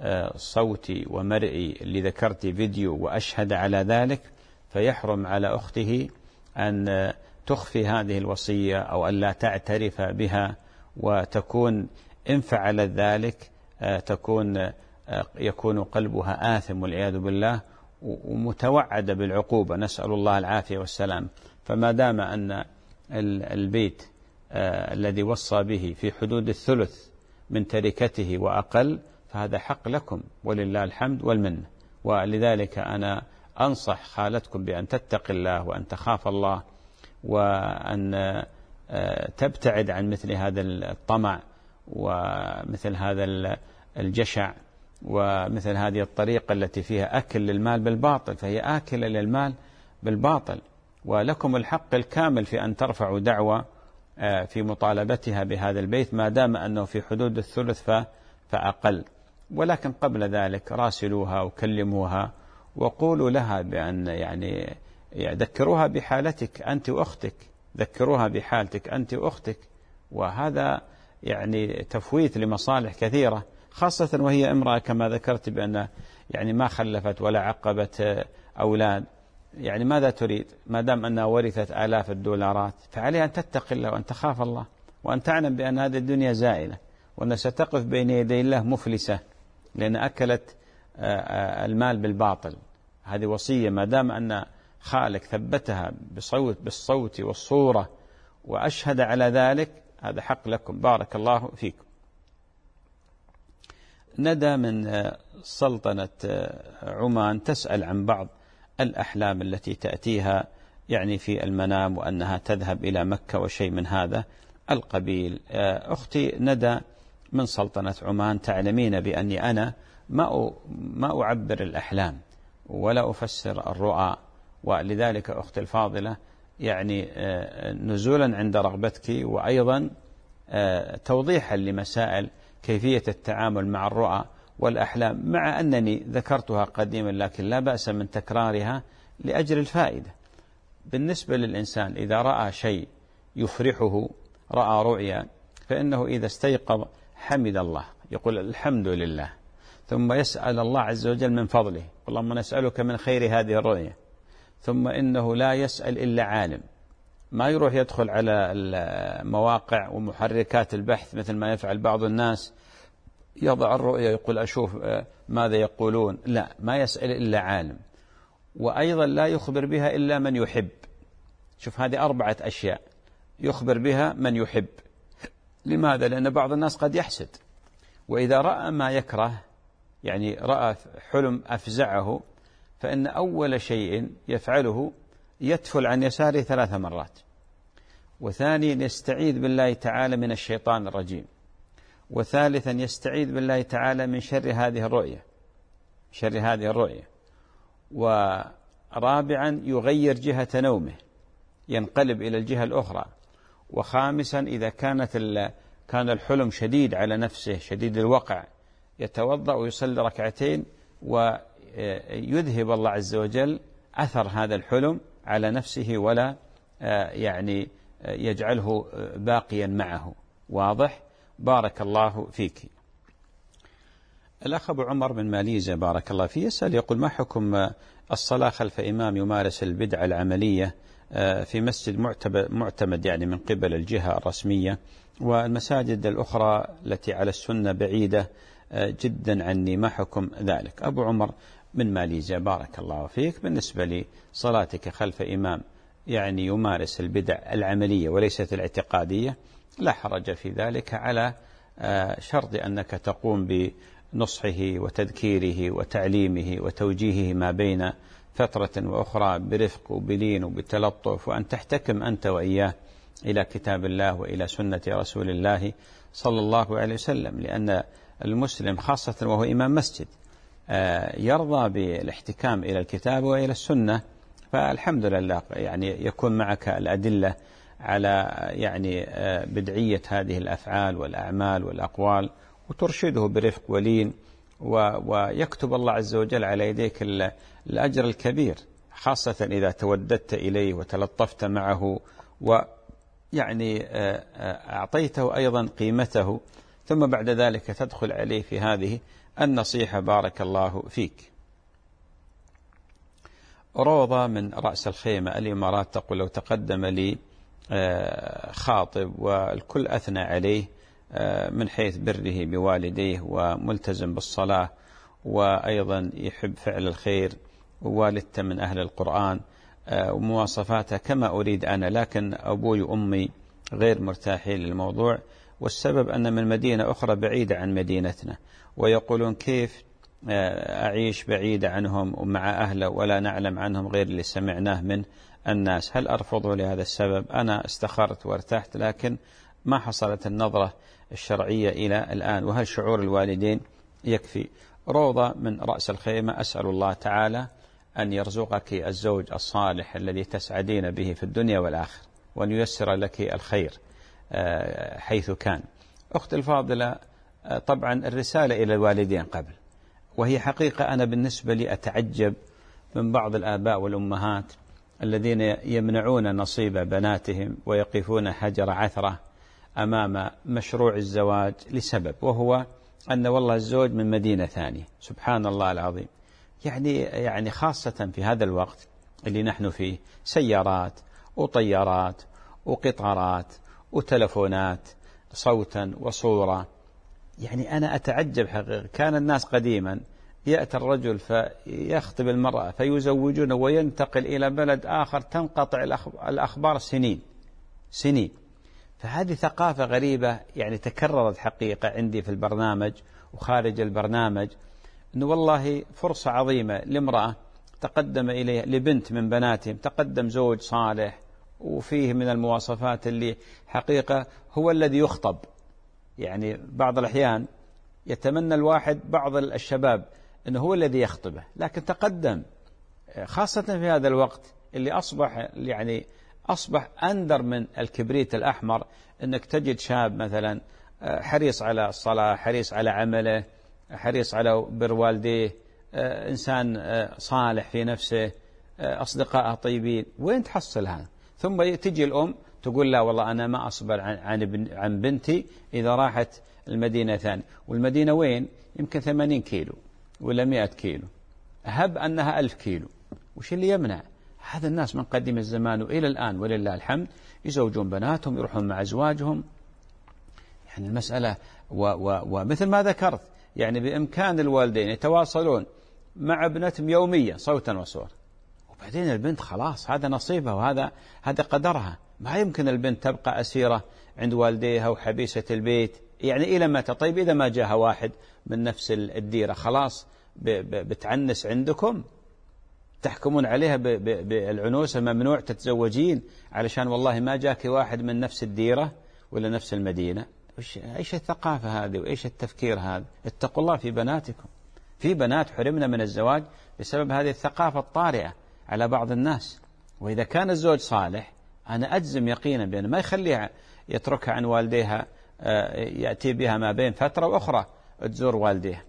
صوتي ومرئي اللي ذكرت فيديو وأشهد على ذلك، فيحرم على أخته أن تخفي هذه الوصية أو أن لا تعترف بها، وتكون إن فعلت ذلك تكون يكون قلبها آثم والعياذ بالله ومتوعدة بالعقوبة، نسأل الله العافية والسلام. فما دام أن البيت آه الذي وصى به في حدود الثلث من تركته وأقل، فهذا حق لكم ولله الحمد والمنة. ولذلك أنا أنصح خالتكم بأن تتق الله وأن تخاف الله، وأن آه تبتعد عن مثل هذا الطمع ومثل هذا الجشع ومثل هذه الطريقة التي فيها أكل للمال بالباطل، فهي آكلة للمال بالباطل. ولكم الحق الكامل في أن ترفعوا دعوة في مطالبتها بهذا البيت ما دام أنه في حدود الثلث فأقل، ولكن قبل ذلك راسلوها وكلموها وقولوا لها بأن يعني ذكروها بحالتك أنت وأختك، ذكروها بحالتك أنت وأختك، وهذا يعني تفويت لمصالح كثيرة، خاصة وهي امرأة كما ذكرت بأن يعني ما خلفت ولا عقبت أولاد. يعني ماذا تريد؟ ما دام أنها ورثت آلاف الدولارات فعليها أن تتق الله وأن تخاف الله، وأن تعلم بأن هذه الدنيا زائلة، وأن ستقف بين يدي الله مفلسة لأن أكلت المال بالباطل. هذه وصية ما دام أن خالك ثبتها بصوت بالصوت والصورة وأشهد على ذلك، هذا حق لكم. بارك الله فيكم. ندى من سلطنة عمان تسأل عن بعض الأحلام التي تأتيها يعني في المنام وأنها تذهب إلى مكة وشيء من هذا القبيل. أختي ندى من سلطنة عمان، تعلمين بأني أنا ما ما أعبر الأحلام ولا أفسر الرؤى، ولذلك أختي الفاضلة يعني نزولا عند رغبتك وأيضا توضيحا لمسائل كيفية التعامل مع الرؤى والأحلام، مع أنني ذكرتها قديما لكن لا بأس من تكرارها لأجل الفائدة. بالنسبة للإنسان إذا رأى شيء يفرحه، رأى رؤيا، فإنه إذا استيقظ حمد الله، يقول الحمد لله، ثم يسأل الله عز وجل من فضله، اللهم نسألك من خير هذه الرؤيا. ثم إنه لا يسأل إلا عالم، ما يروح يدخل على المواقع ومحركات البحث مثل ما يفعل بعض الناس، يضع الرؤيا يقول أشوف ماذا يقولون، لا، ما يسأل إلا عالم. وأيضا لا يخبر بها إلا من يحب. شوف هذه أربعة أشياء يخبر بها من يحب. لماذا؟ لأن بعض الناس قد يحسد، وإذا رأى ما يكره، يعني رأى حلم أفزعه، فإن أول شيء يفعله يتفل عن يساره ثلاث مرات، وثانيا يستعيذ بالله تعالى من الشيطان الرجيم، وثالثا يستعيذ بالله تعالى من شر هذه الرؤية شر هذه الرؤية ورابعا يغير جهة نومه، ينقلب إلى الجهة الأخرى، وخامسا إذا كانت كان الحلم شديد على نفسه شديد الوقع، يتوضأ ويصلي ركعتين ويذهب الله عز وجل أثر هذا الحلم على نفسه ولا يعني يجعله باقيا معه. واضح؟ بارك الله فيك. الأخ أبو عمر من ماليزيا بارك الله فيه يسأل، يقول ما حكم الصلاة خلف إمام يمارس البدعة العملية في مسجد معتمد يعني من قبل الجهة الرسمية، والمساجد الأخرى التي على السنة بعيدة جدا عني، ما حكم ذلك؟ أبو عمر من ماليزيا بارك الله فيك، بالنسبة لصلاتك خلف إمام يعني يمارس البدع العملية وليست الاعتقادية لا حرج في ذلك، على شرط أنك تقوم بنصحه وتذكيره وتعليمه وتوجيهه ما بين فترة وأخرى برفق وبلين وبتلطف، وأن تحتكم أنت وإياه إلى كتاب الله وإلى سنة رسول الله صلى الله عليه وسلم، لأن المسلم خاصة وهو إمام مسجد يرضى بالاحتكام إلى الكتاب وإلى السنة، فالحمد لله يعني يكون معك الأدلة على يعني بدعية هذه الأفعال والأعمال والأقوال، وترشده برفق ولين، ويكتب الله عز وجل على يديك الأجر الكبير، خاصة إذا توددت إليه وتلطفت معه ويعني أعطيته أيضا قيمته، ثم بعد ذلك تدخل عليه في هذه النصيحة. بارك الله فيك. روضة من رأس الخيمة الإمارات تقول لو تقدم لي خاطب والكل أثنى عليه من حيث بره بوالديه وملتزم بالصلاة وأيضا يحب فعل الخير ووالدته من أهل القرآن ومواصفاتها كما أريد أنا، لكن أبوي وأمي غير مرتاحين للموضوع، والسبب أن من مدينة أخرى بعيدة عن مدينتنا، ويقولون كيف أعيش بعيدة عنهم ومع أهله ولا نعلم عنهم غير اللي سمعناه من الناس، هل أرفضه لهذا السبب؟ أنا استخرت وارتحت لكن ما حصلت النظرة الشرعية إلى الآن، وهل شعور الوالدين يكفي؟ روضة من رأس الخيمة أسأل الله تعالى أن يرزقك الزوج الصالح الذي تسعدين به في الدنيا والآخرة، وأن ييسر لك الخير حيث كان. أخت الفاضلة، طبعا الرسالة إلى الوالدين قبل، وهي حقيقة أنا بالنسبة لي أتعجب من بعض الآباء والأمهات الذين يمنعون نصيب بناتهم ويقفون حجر عثرة أمام مشروع الزواج لسبب، وهو أن والله الزوج من مدينة ثانية. سبحان الله العظيم، يعني يعني خاصة في هذا الوقت اللي نحن فيه، سيارات وطيارات وقطارات وتلفونات صوتا وصورة، يعني أنا أتعجب حقيقة. كان الناس قديما يأتي الرجل فيخطب المرأة فيزوجونه وينتقل إلى بلد آخر تنقطع الأخبار سنين سنين. فهذه ثقافة غريبة يعني تكررت حقيقة عندي في البرنامج وخارج البرنامج، أنه والله فرصة عظيمة لامرأة تقدم إليه لبنت من بناتهم، تقدم زوج صالح وفيه من المواصفات اللي حقيقة هو الذي يخطب. يعني بعض الأحيان يتمنى الواحد بعض الشباب أنه هو الذي يخطبه، لكن تقدم، خاصة في هذا الوقت اللي أصبح يعني أصبح أندر من الكبريت الأحمر، أنك تجد شاب مثلا حريص على الصلاة، حريص على عمله، حريص على بر والديه، إنسان صالح في نفسه، أصدقاء طيبين. وين تحصل هذا؟ ثم تجي الأم تقول لا والله أنا ما أصبر عن عن بنتي إذا راحت المدينة ثانية، والمدينة وين؟ يمكن ثمانين كيلو ولا مئة كيلو، هب أنها ألف كيلو. وش اللي يمنع؟ هذا الناس من قديم الزمان وإلى الآن ولله الحمد يزوجون بناتهم، يروحون مع أزواجهم. يعني المسألة و و ومثل ما ذكرت، يعني بإمكان الوالدين يتواصلون مع ابنتهم يوميا صوتا وصورة، وبعدين البنت خلاص هذا نصيبها وهذا هذا قدرها. ما يمكن البنت تبقى أسيرة عند والديها وحبيسة البيت يعني إلى متى؟ طيب إذا ما جاءها واحد من نفس الديرة خلاص بتعنس عندكم، تحكمون عليها بالعنوسة، ممنوع تتزوجين علشان والله ما جاك واحد من نفس الديرة ولا نفس المدينة. إيش الثقافة هذه وإيش التفكير هذا؟ اتقوا الله في بناتكم. في بنات حرمنا من الزواج بسبب هذه الثقافة الطارئة على بعض الناس. وإذا كان الزوج صالح أنا أجزم يقينا بأنه ما يخليها يتركها عن والديها، يأتي بها ما بين فترة وأخرى تزور والديها.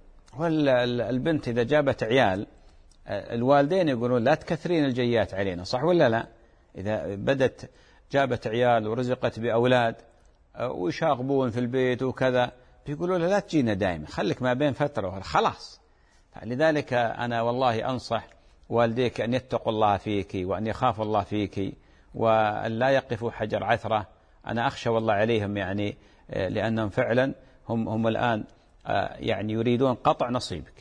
والبنت إذا جابت عيال الوالدين يقولون لا تكثرين الجيات علينا، صح ولا لا؟ إذا بدت جابت عيال ورزقت بأولاد ويشاغبون في البيت وكذا، بيقولوا لها لا تجينا دائما، خليك ما بين فترة وأخرى خلاص. لذلك أنا والله أنصح والديك أن يتقوا الله فيك وأن يخافوا الله فيك وأن لا يقفوا حجر عثرة. أنا أخشى والله عليهم، يعني لأنهم فعلا هم هم الآن يعني يريدون قطع نصيبك.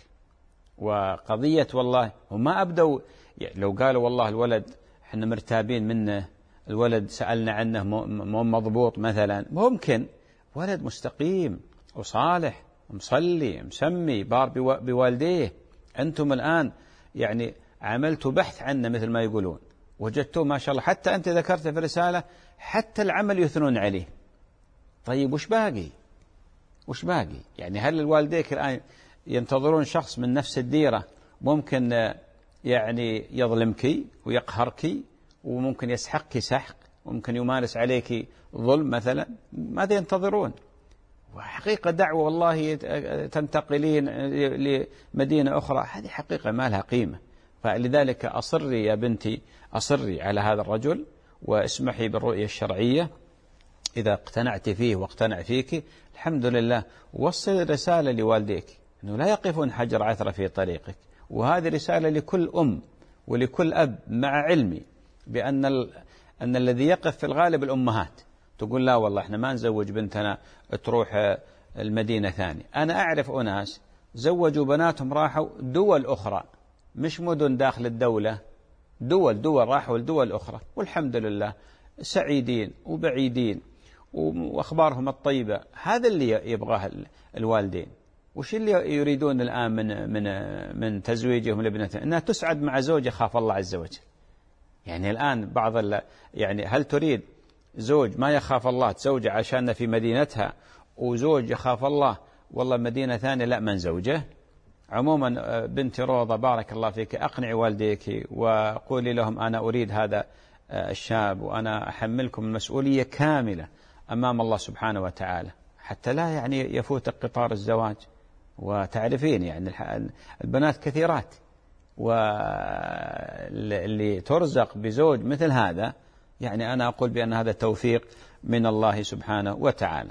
وقضية والله هم ما أبدوا، يعني لو قالوا والله الولد احنا مرتابين منه، الولد سألنا عنه مو مضبوط مثلا، ممكن ولد مستقيم وصالح مصلي مسمي بار بوالديه، أنتم الآن يعني عملتوا بحث عنه مثل ما يقولون، وجدتوه ما شاء الله، حتى أنت ذكرت في الرسالة حتى العمل يثنون عليه. طيب وش باقي؟ وش باقي؟ يعني هل الوالديك الآن ينتظرون شخص من نفس الديرة ممكن يعني يظلمك ويقهرك وممكن يسحقك سحق وممكن يمارس عليك ظلم مثلا؟ ماذا ينتظرون؟ وحقيقة دعوة والله تنتقلين لمدينة أخرى، هذه حقيقة ما لها قيمة. فلذلك أصري يا بنتي، أصري على هذا الرجل واسمحي بالرؤية الشرعية إذا اقتنعت فيه واقتنع فيك الحمد لله. وصل رسالة لوالديك أنه لا يقفون حجر عثرة في طريقك. وهذه رسالة لكل أم ولكل أب، مع علمي بأن ال... أن الذي يقف في الغالب الأمهات، تقول لا والله احنا ما نزوج بنتنا تروح المدينة ثانية. أنا أعرف أناس زوجوا بناتهم راحوا دول أخرى، مش مدن داخل الدولة، دول دول راحوا لدول أخرى، والحمد لله سعيدين وبعيدين وأخبارهم الطيبة. هذا اللي يبغاه الوالدين. وش اللي يريدون الآن من من من تزويجهم لابنتهم؟ أنها تسعد مع زوج يخاف الله عز وجل. يعني الآن بعض يعني هل تريد زوج ما يخاف الله تزوجه عشان في مدينتها، وزوج يخاف الله والله مدينة ثانية لا من زوجه؟ عموما بنتي روضة بارك الله فيك، أقنعي والديك وقولي لهم أنا أريد هذا الشاب وأنا أحملكم المسؤولية كاملة أمام الله سبحانه وتعالى، حتى لا يعني يفوتك قطار الزواج. وتعرفين يعني البنات كثيرات، واللي ترزق بزوج مثل هذا يعني أنا أقول بأن هذا توفيق من الله سبحانه وتعالى.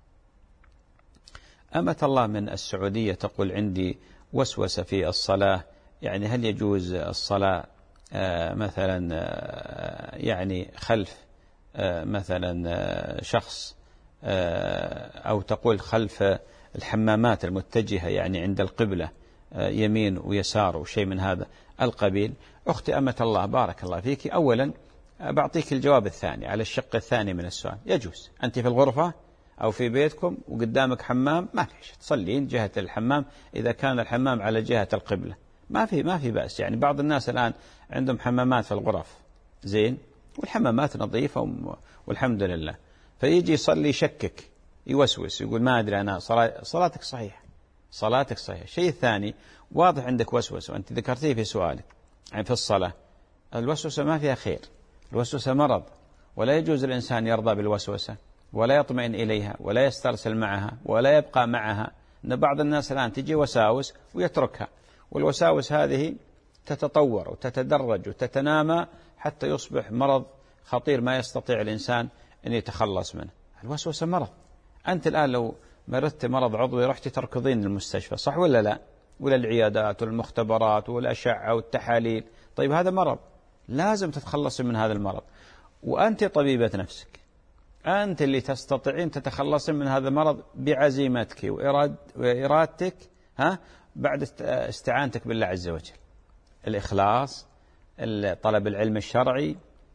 أمة الله من السعودية تقول عندي وسوسة في الصلاة، يعني هل يجوز الصلاة آه مثلا آه يعني خلف آه مثلا آه شخص آه أو تقول خلف الحمامات المتجهة يعني عند القبلة آه يمين ويسار وشيء من هذا القبيل؟ أختي أمة الله بارك الله فيك، أولا بعطيك الجواب الثاني على الشق الثاني من السؤال. يجوز أنت في الغرفة أو في بيتكم وقدامك حمام، ما فيش تصلين جهة الحمام إذا كان الحمام على جهة القبلة، ما في ما في بأس. يعني بعض الناس الآن عندهم حمامات في الغرف زين، والحمامات نظيفة والحمد لله، فيجي يصلي يشكك يوسوس يقول ما أدري أنا صلاتك صحيحة، صلاتك صحيحة. الشيء الثاني واضح عندك وسوسة وأنت ذكرتيه في سؤالك يعني في الصلاة، الوسوسة ما فيها خير، الوسوسة مرض، ولا يجوز الإنسان يرضى بالوسوسة ولا يطمئن إليها ولا يسترسل معها ولا يبقى معها. أن بعض الناس الآن تجي وساوس ويتركها، والوساوس هذه تتطور وتتدرج وتتنامى حتى يصبح مرض خطير ما يستطيع الإنسان أن يتخلص منه. الوسوسة مرض. أنت الآن لو مرضت مرض عضوي رحت تركضين للمستشفى، صح ولا لا؟ ولا العيادات والمختبرات والأشعة والتحاليل. طيب هذا مرض، لازم تتخلص من هذا المرض، وأنت طبيبة نفسك، أنت اللي تستطيعين تتخلص من هذا المرض بعزيمتك وإراد وإرادتك، ها، بعد استعانتك بالله عز وجل. الإخلاص، طلب العلم الشرعي،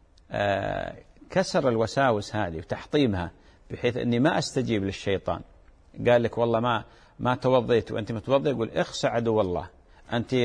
كسر الوساوس هذه وتحطيمها، بحيث أني ما أستجيب للشيطان. قال لك والله ما ما توضيت وأنت متوضي، يقول اخسع عدو الله. أنت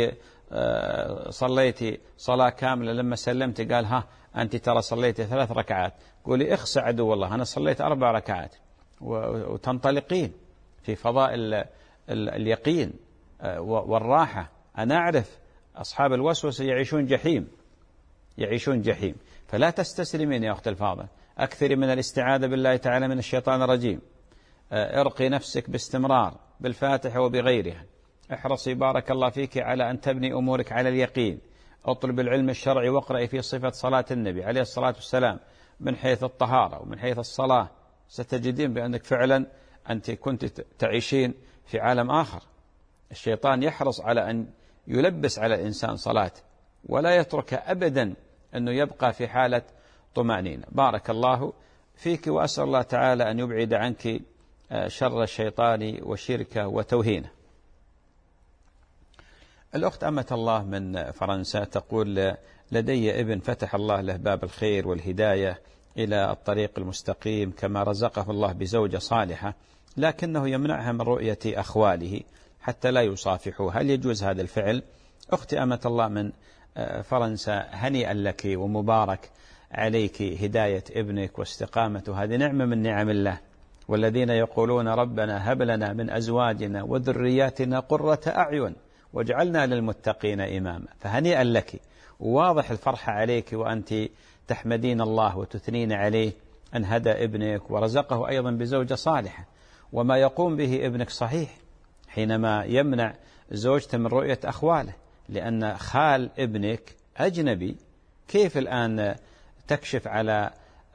صليتي صلاة كاملة لما سلمت قال ها أنت ترى صليتي ثلاث ركعات، قولي اخسع عدو الله أنا صليت أربع ركعات، وتنطلقين في فضاء اليقين والراحة. أنا أعرف أصحاب الوسوسة يعيشون جحيم، يعيشون جحيم. فلا تستسلمين يا أخت الفاضل، أكثري من الاستعاذة بالله تعالى من الشيطان الرجيم، ارقي نفسك باستمرار بالفاتحة وبغيرها، احرصي بارك الله فيك على أن تبني أمورك على اليقين، اطلب العلم الشرعي واقرأي في صفة صلاة النبي عليه الصلاة والسلام من حيث الطهارة ومن حيث الصلاة، ستجدين بأنك فعلا أنت كنت تعيشين في عالم آخر. الشيطان يحرص على أن يلبس على الإنسان صلاة ولا يترك أبدا أنه يبقى في حالة طمأنينة. بارك الله فيك، وأسأل الله تعالى أن يبعد عنك شر الشيطان وشركه وتوهينه. الأخت أمة الله من فرنسا تقول لدي ابن فتح الله له باب الخير والهداية إلى الطريق المستقيم كما رزقه الله بزوجة صالحة، لكنه يمنعها من رؤية أخواله حتى لا يصافحوا، هل يجوز هذا الفعل؟ أختي أمة الله من فرنسا، هنيئا لك ومبارك عليك هداية ابنك واستقامته، هذه نعمة من نعم الله. والذين يقولون ربنا هب لنا من أزواجنا وذرياتنا قرة أعين واجعلنا للمتقين إماما، فهنيئا لك، وواضح الفرحة عليك وأنت تحمدين الله وتثنين عليه أن هدى ابنك ورزقه أيضا بزوجة صالحة. وما يقوم به ابنك صحيح حينما يمنع زوجته من رؤية أخواله، لأن خال ابنك أجنبي، كيف الآن تكشف على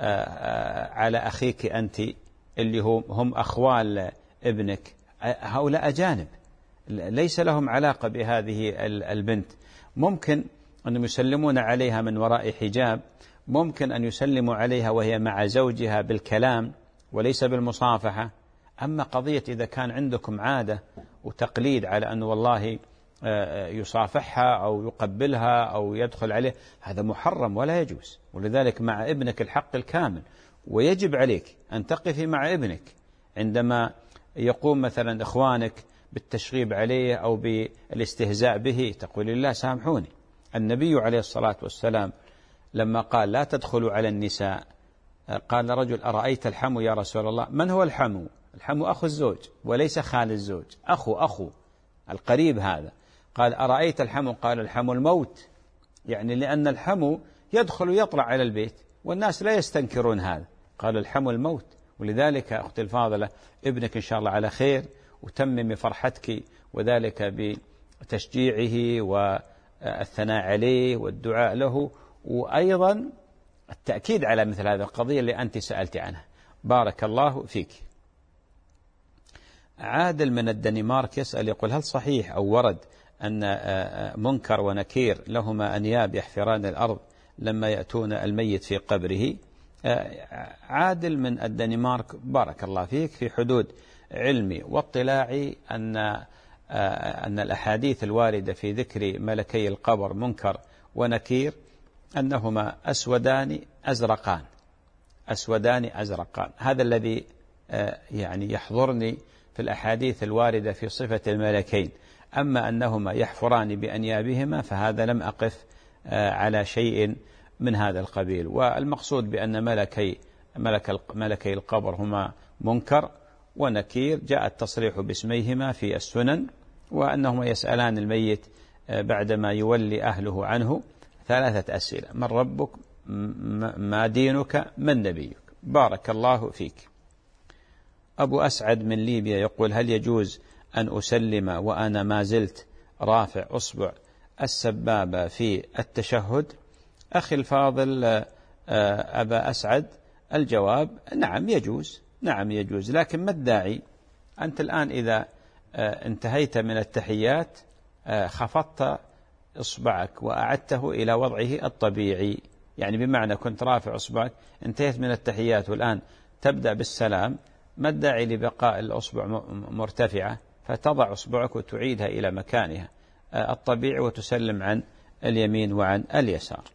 على أخيك أنت اللي هم هم أخوال ابنك؟ هؤلاء أجانب ليس لهم علاقة بهذه البنت. ممكن أن يسلمون عليها من وراء حجاب، ممكن أن يسلموا عليها وهي مع زوجها بالكلام وليس بالمصافحة. أما قضية إذا كان عندكم عادة وتقليد على أنه والله يصافحها أو يقبلها أو يدخل عليه، هذا محرم ولا يجوز. ولذلك مع ابنك الحق الكامل، ويجب عليك أن تقفي مع ابنك عندما يقوم مثلا إخوانك بالتشغيب عليه أو بالاستهزاء به، تقول الله سامحوني. النبي عليه الصلاة والسلام لما قال لا تدخلوا على النساء، قال رجل أرأيت الحمو يا رسول الله؟ من هو الحمو؟ الحمو أخو الزوج وليس خال الزوج، أخو أخو القريب هذا. قال أرأيت الحمو؟ قال الحمو الموت، يعني لأن الحمو يدخل ويطلع على البيت والناس لا يستنكرون هذا، قال الحمو الموت. ولذلك أختي الفاضلة ابنك إن شاء الله على خير، وتممي فرحتك وذلك بتشجيعه والثناء عليه والدعاء له، وأيضا التأكيد على مثل هذه القضية اللي أنت سألت عنها. بارك الله فيك. عادل من الدنمارك يسأل يقول هل صحيح أو ورد أن منكر ونكير لهما أنياب يحفران الأرض لما يأتون الميت في قبره؟ عادل من الدنمارك بارك الله فيك، في حدود علمي واطلاعي أن أن الأحاديث الواردة في ذكر ملكي القبر منكر ونكير أنهما أسودان أزرقان، أسودان أزرقان، هذا الذي يعني يحضرني في الأحاديث الواردة في صفة الملكين. أما أنهما يحفران بأنيابهما فهذا لم أقف على شيء من هذا القبيل. والمقصود بأن ملكي ملك ملكي القبر هما منكر ونكير جاء التصريح باسميهما في السنن، وأنهما يسألان الميت بعدما يولي أهله عنه ثلاثة أسئلة: من ربك، ما دينك، من نبيك. بارك الله فيك. أبو أسعد من ليبيا يقول: هل يجوز أن أسلم وأنا ما زلت رافع أصبع السبابة في التشهد؟ أخي الفاضل أبا أسعد، الجواب نعم يجوز، نعم يجوز، لكن ما الداعي؟ أنت الآن إذا انتهيت من التحيات خفضت إصبعك وأعدته إلى وضعه الطبيعي، يعني بمعنى كنت رافع إصبعك، انتهيت من التحيات والآن تبدأ بالسلام، ما الداعي لبقاء الأصبع مرتفعة؟ فتضع إصبعك وتعيدها إلى مكانها الطبيعي وتسلم عن اليمين وعن اليسار.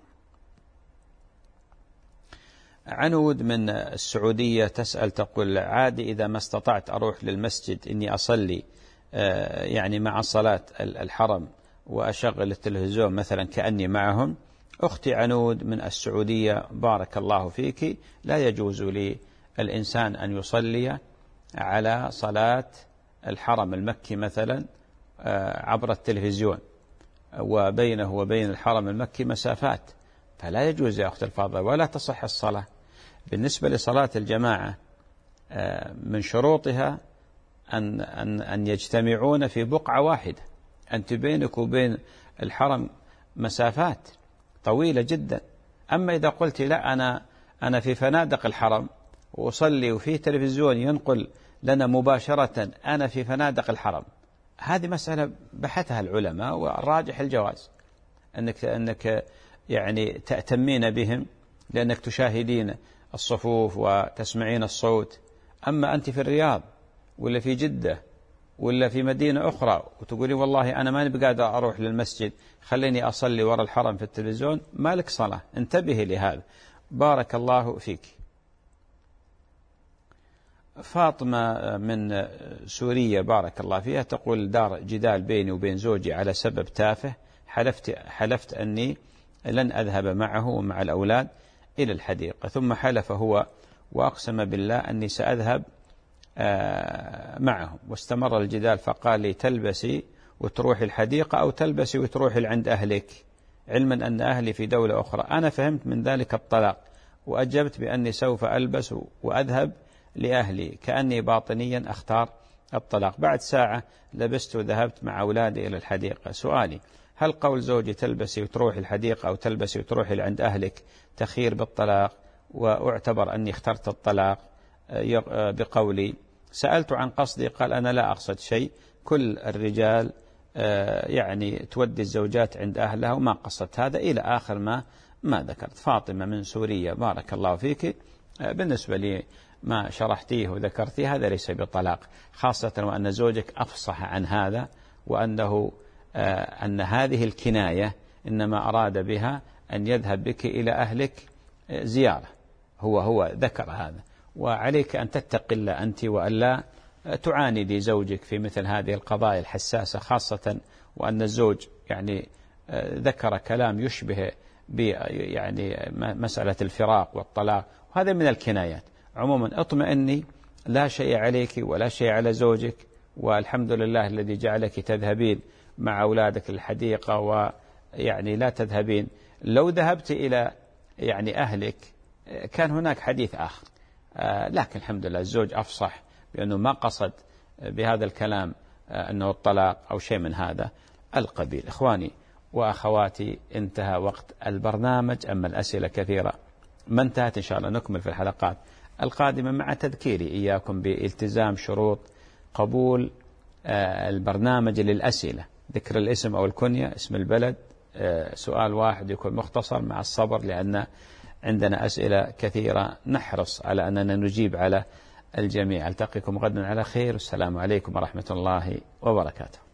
عنود من السعودية تسأل تقول: عادي إذا ما استطعت أروح للمسجد إني أصلي يعني مع صلاة الحرم وأشغل التلفزيون مثلا كأني معهم. أختي عنود من السعودية بارك الله فيك، لا يجوز للإنسان أن يصلي على صلاة الحرم المكي مثلا عبر التلفزيون، وبينه وبين الحرم المكي مسافات، فلا يجوز يا أخت الفاضلة ولا تصح الصلاة. بالنسبة لصلاة الجماعة من شروطها أن, أن, أن يجتمعون في بقعة واحدة، أنت بينك وبين الحرم مسافات طويلة جدا. أما إذا قلت لا أنا, أنا في فنادق الحرم وأصلي وفي تلفزيون ينقل لنا مباشرة أنا في فنادق الحرم، هذه مسألة بحثها العلماء والراجح الجواز، أنك, أنك يعني تأتمين بهم لأنك تشاهدين الصفوف وتسمعين الصوت. أما أنت في الرياض ولا في جدة ولا في مدينة أخرى وتقولي والله أنا ما بقادر أروح للمسجد، خليني أصلي وراء الحرم في التلفزيون، ما لك صلاة، انتبهي لهذا. بارك الله فيك. فاطمة من سوريا بارك الله فيها تقول: دار جدال بيني وبين زوجي على سبب تافه، حلفت, حلفت أني لن أذهب معه ومع الأولاد إلى الحديقة، ثم حلف هو وأقسم بالله أني سأذهب معهم، واستمر الجدال، فقال لي: تلبسي وتروحي الحديقة أو تلبسي وتروحي عند أهلك، علما أن أهلي في دولة أخرى. أنا فهمت من ذلك الطلاق وأجبت بأني سوف ألبس وأذهب لأهلي، كأني باطنيا أختار الطلاق. بعد ساعة لبست وذهبت مع أولادي إلى الحديقة. سؤالي: هل قول زوجي تلبسي وتروحي الحديقة أو تلبسي وتروحي عند أهلك تخير بالطلاق، وأعتبر أني اخترت الطلاق بقولي؟ سألت عن قصدي، قال: أنا لا أقصد شيء، كل الرجال يعني تودي الزوجات عند أهلها وما قصدت هذا، إلى آخر ما ما ذكرت. فاطمة من سوريا بارك الله فيك، بالنسبة لي ما شرحتيه وذكرتيه هذا ليس بطلاق، خاصة وأن زوجك أفصح عن هذا، وأنه أن هذه الكناية إنما أراد بها أن يذهب بك إلى أهلك زيارة، هو هو ذكر هذا. وعليك أن تتقي الله أنت وألا تعاني لزوجك في مثل هذه القضايا الحساسة، خاصة وأن الزوج يعني ذكر كلام يشبه يعني مسألة الفراق والطلاق، وهذا من الكنايات. عموما اطمئني، لا شيء عليك ولا شيء على زوجك، والحمد لله الذي جعلك تذهبين مع أولادك الحديقة، ويعني لا تذهبين. لو ذهبت إلى يعني أهلك كان هناك حديث آخر، لكن الحمد لله الزوج أفصح بأنه ما قصد بهذا الكلام أنه الطلاق أو شيء من هذا القبيل. إخواني وأخواتي، انتهى وقت البرنامج، أما الأسئلة كثيرة ما انتهت، إن شاء الله نكمل في الحلقات القادمة، مع تذكيري إياكم بالتزام شروط قبول البرنامج للأسئلة: ذكر الاسم أو الكنية، اسم البلد، سؤال واحد يكون مختصر مع الصبر، لأن عندنا أسئلة كثيرة نحرص على أننا نجيب على الجميع. ألتقيكم غدا على خير، والسلام عليكم ورحمة الله وبركاته.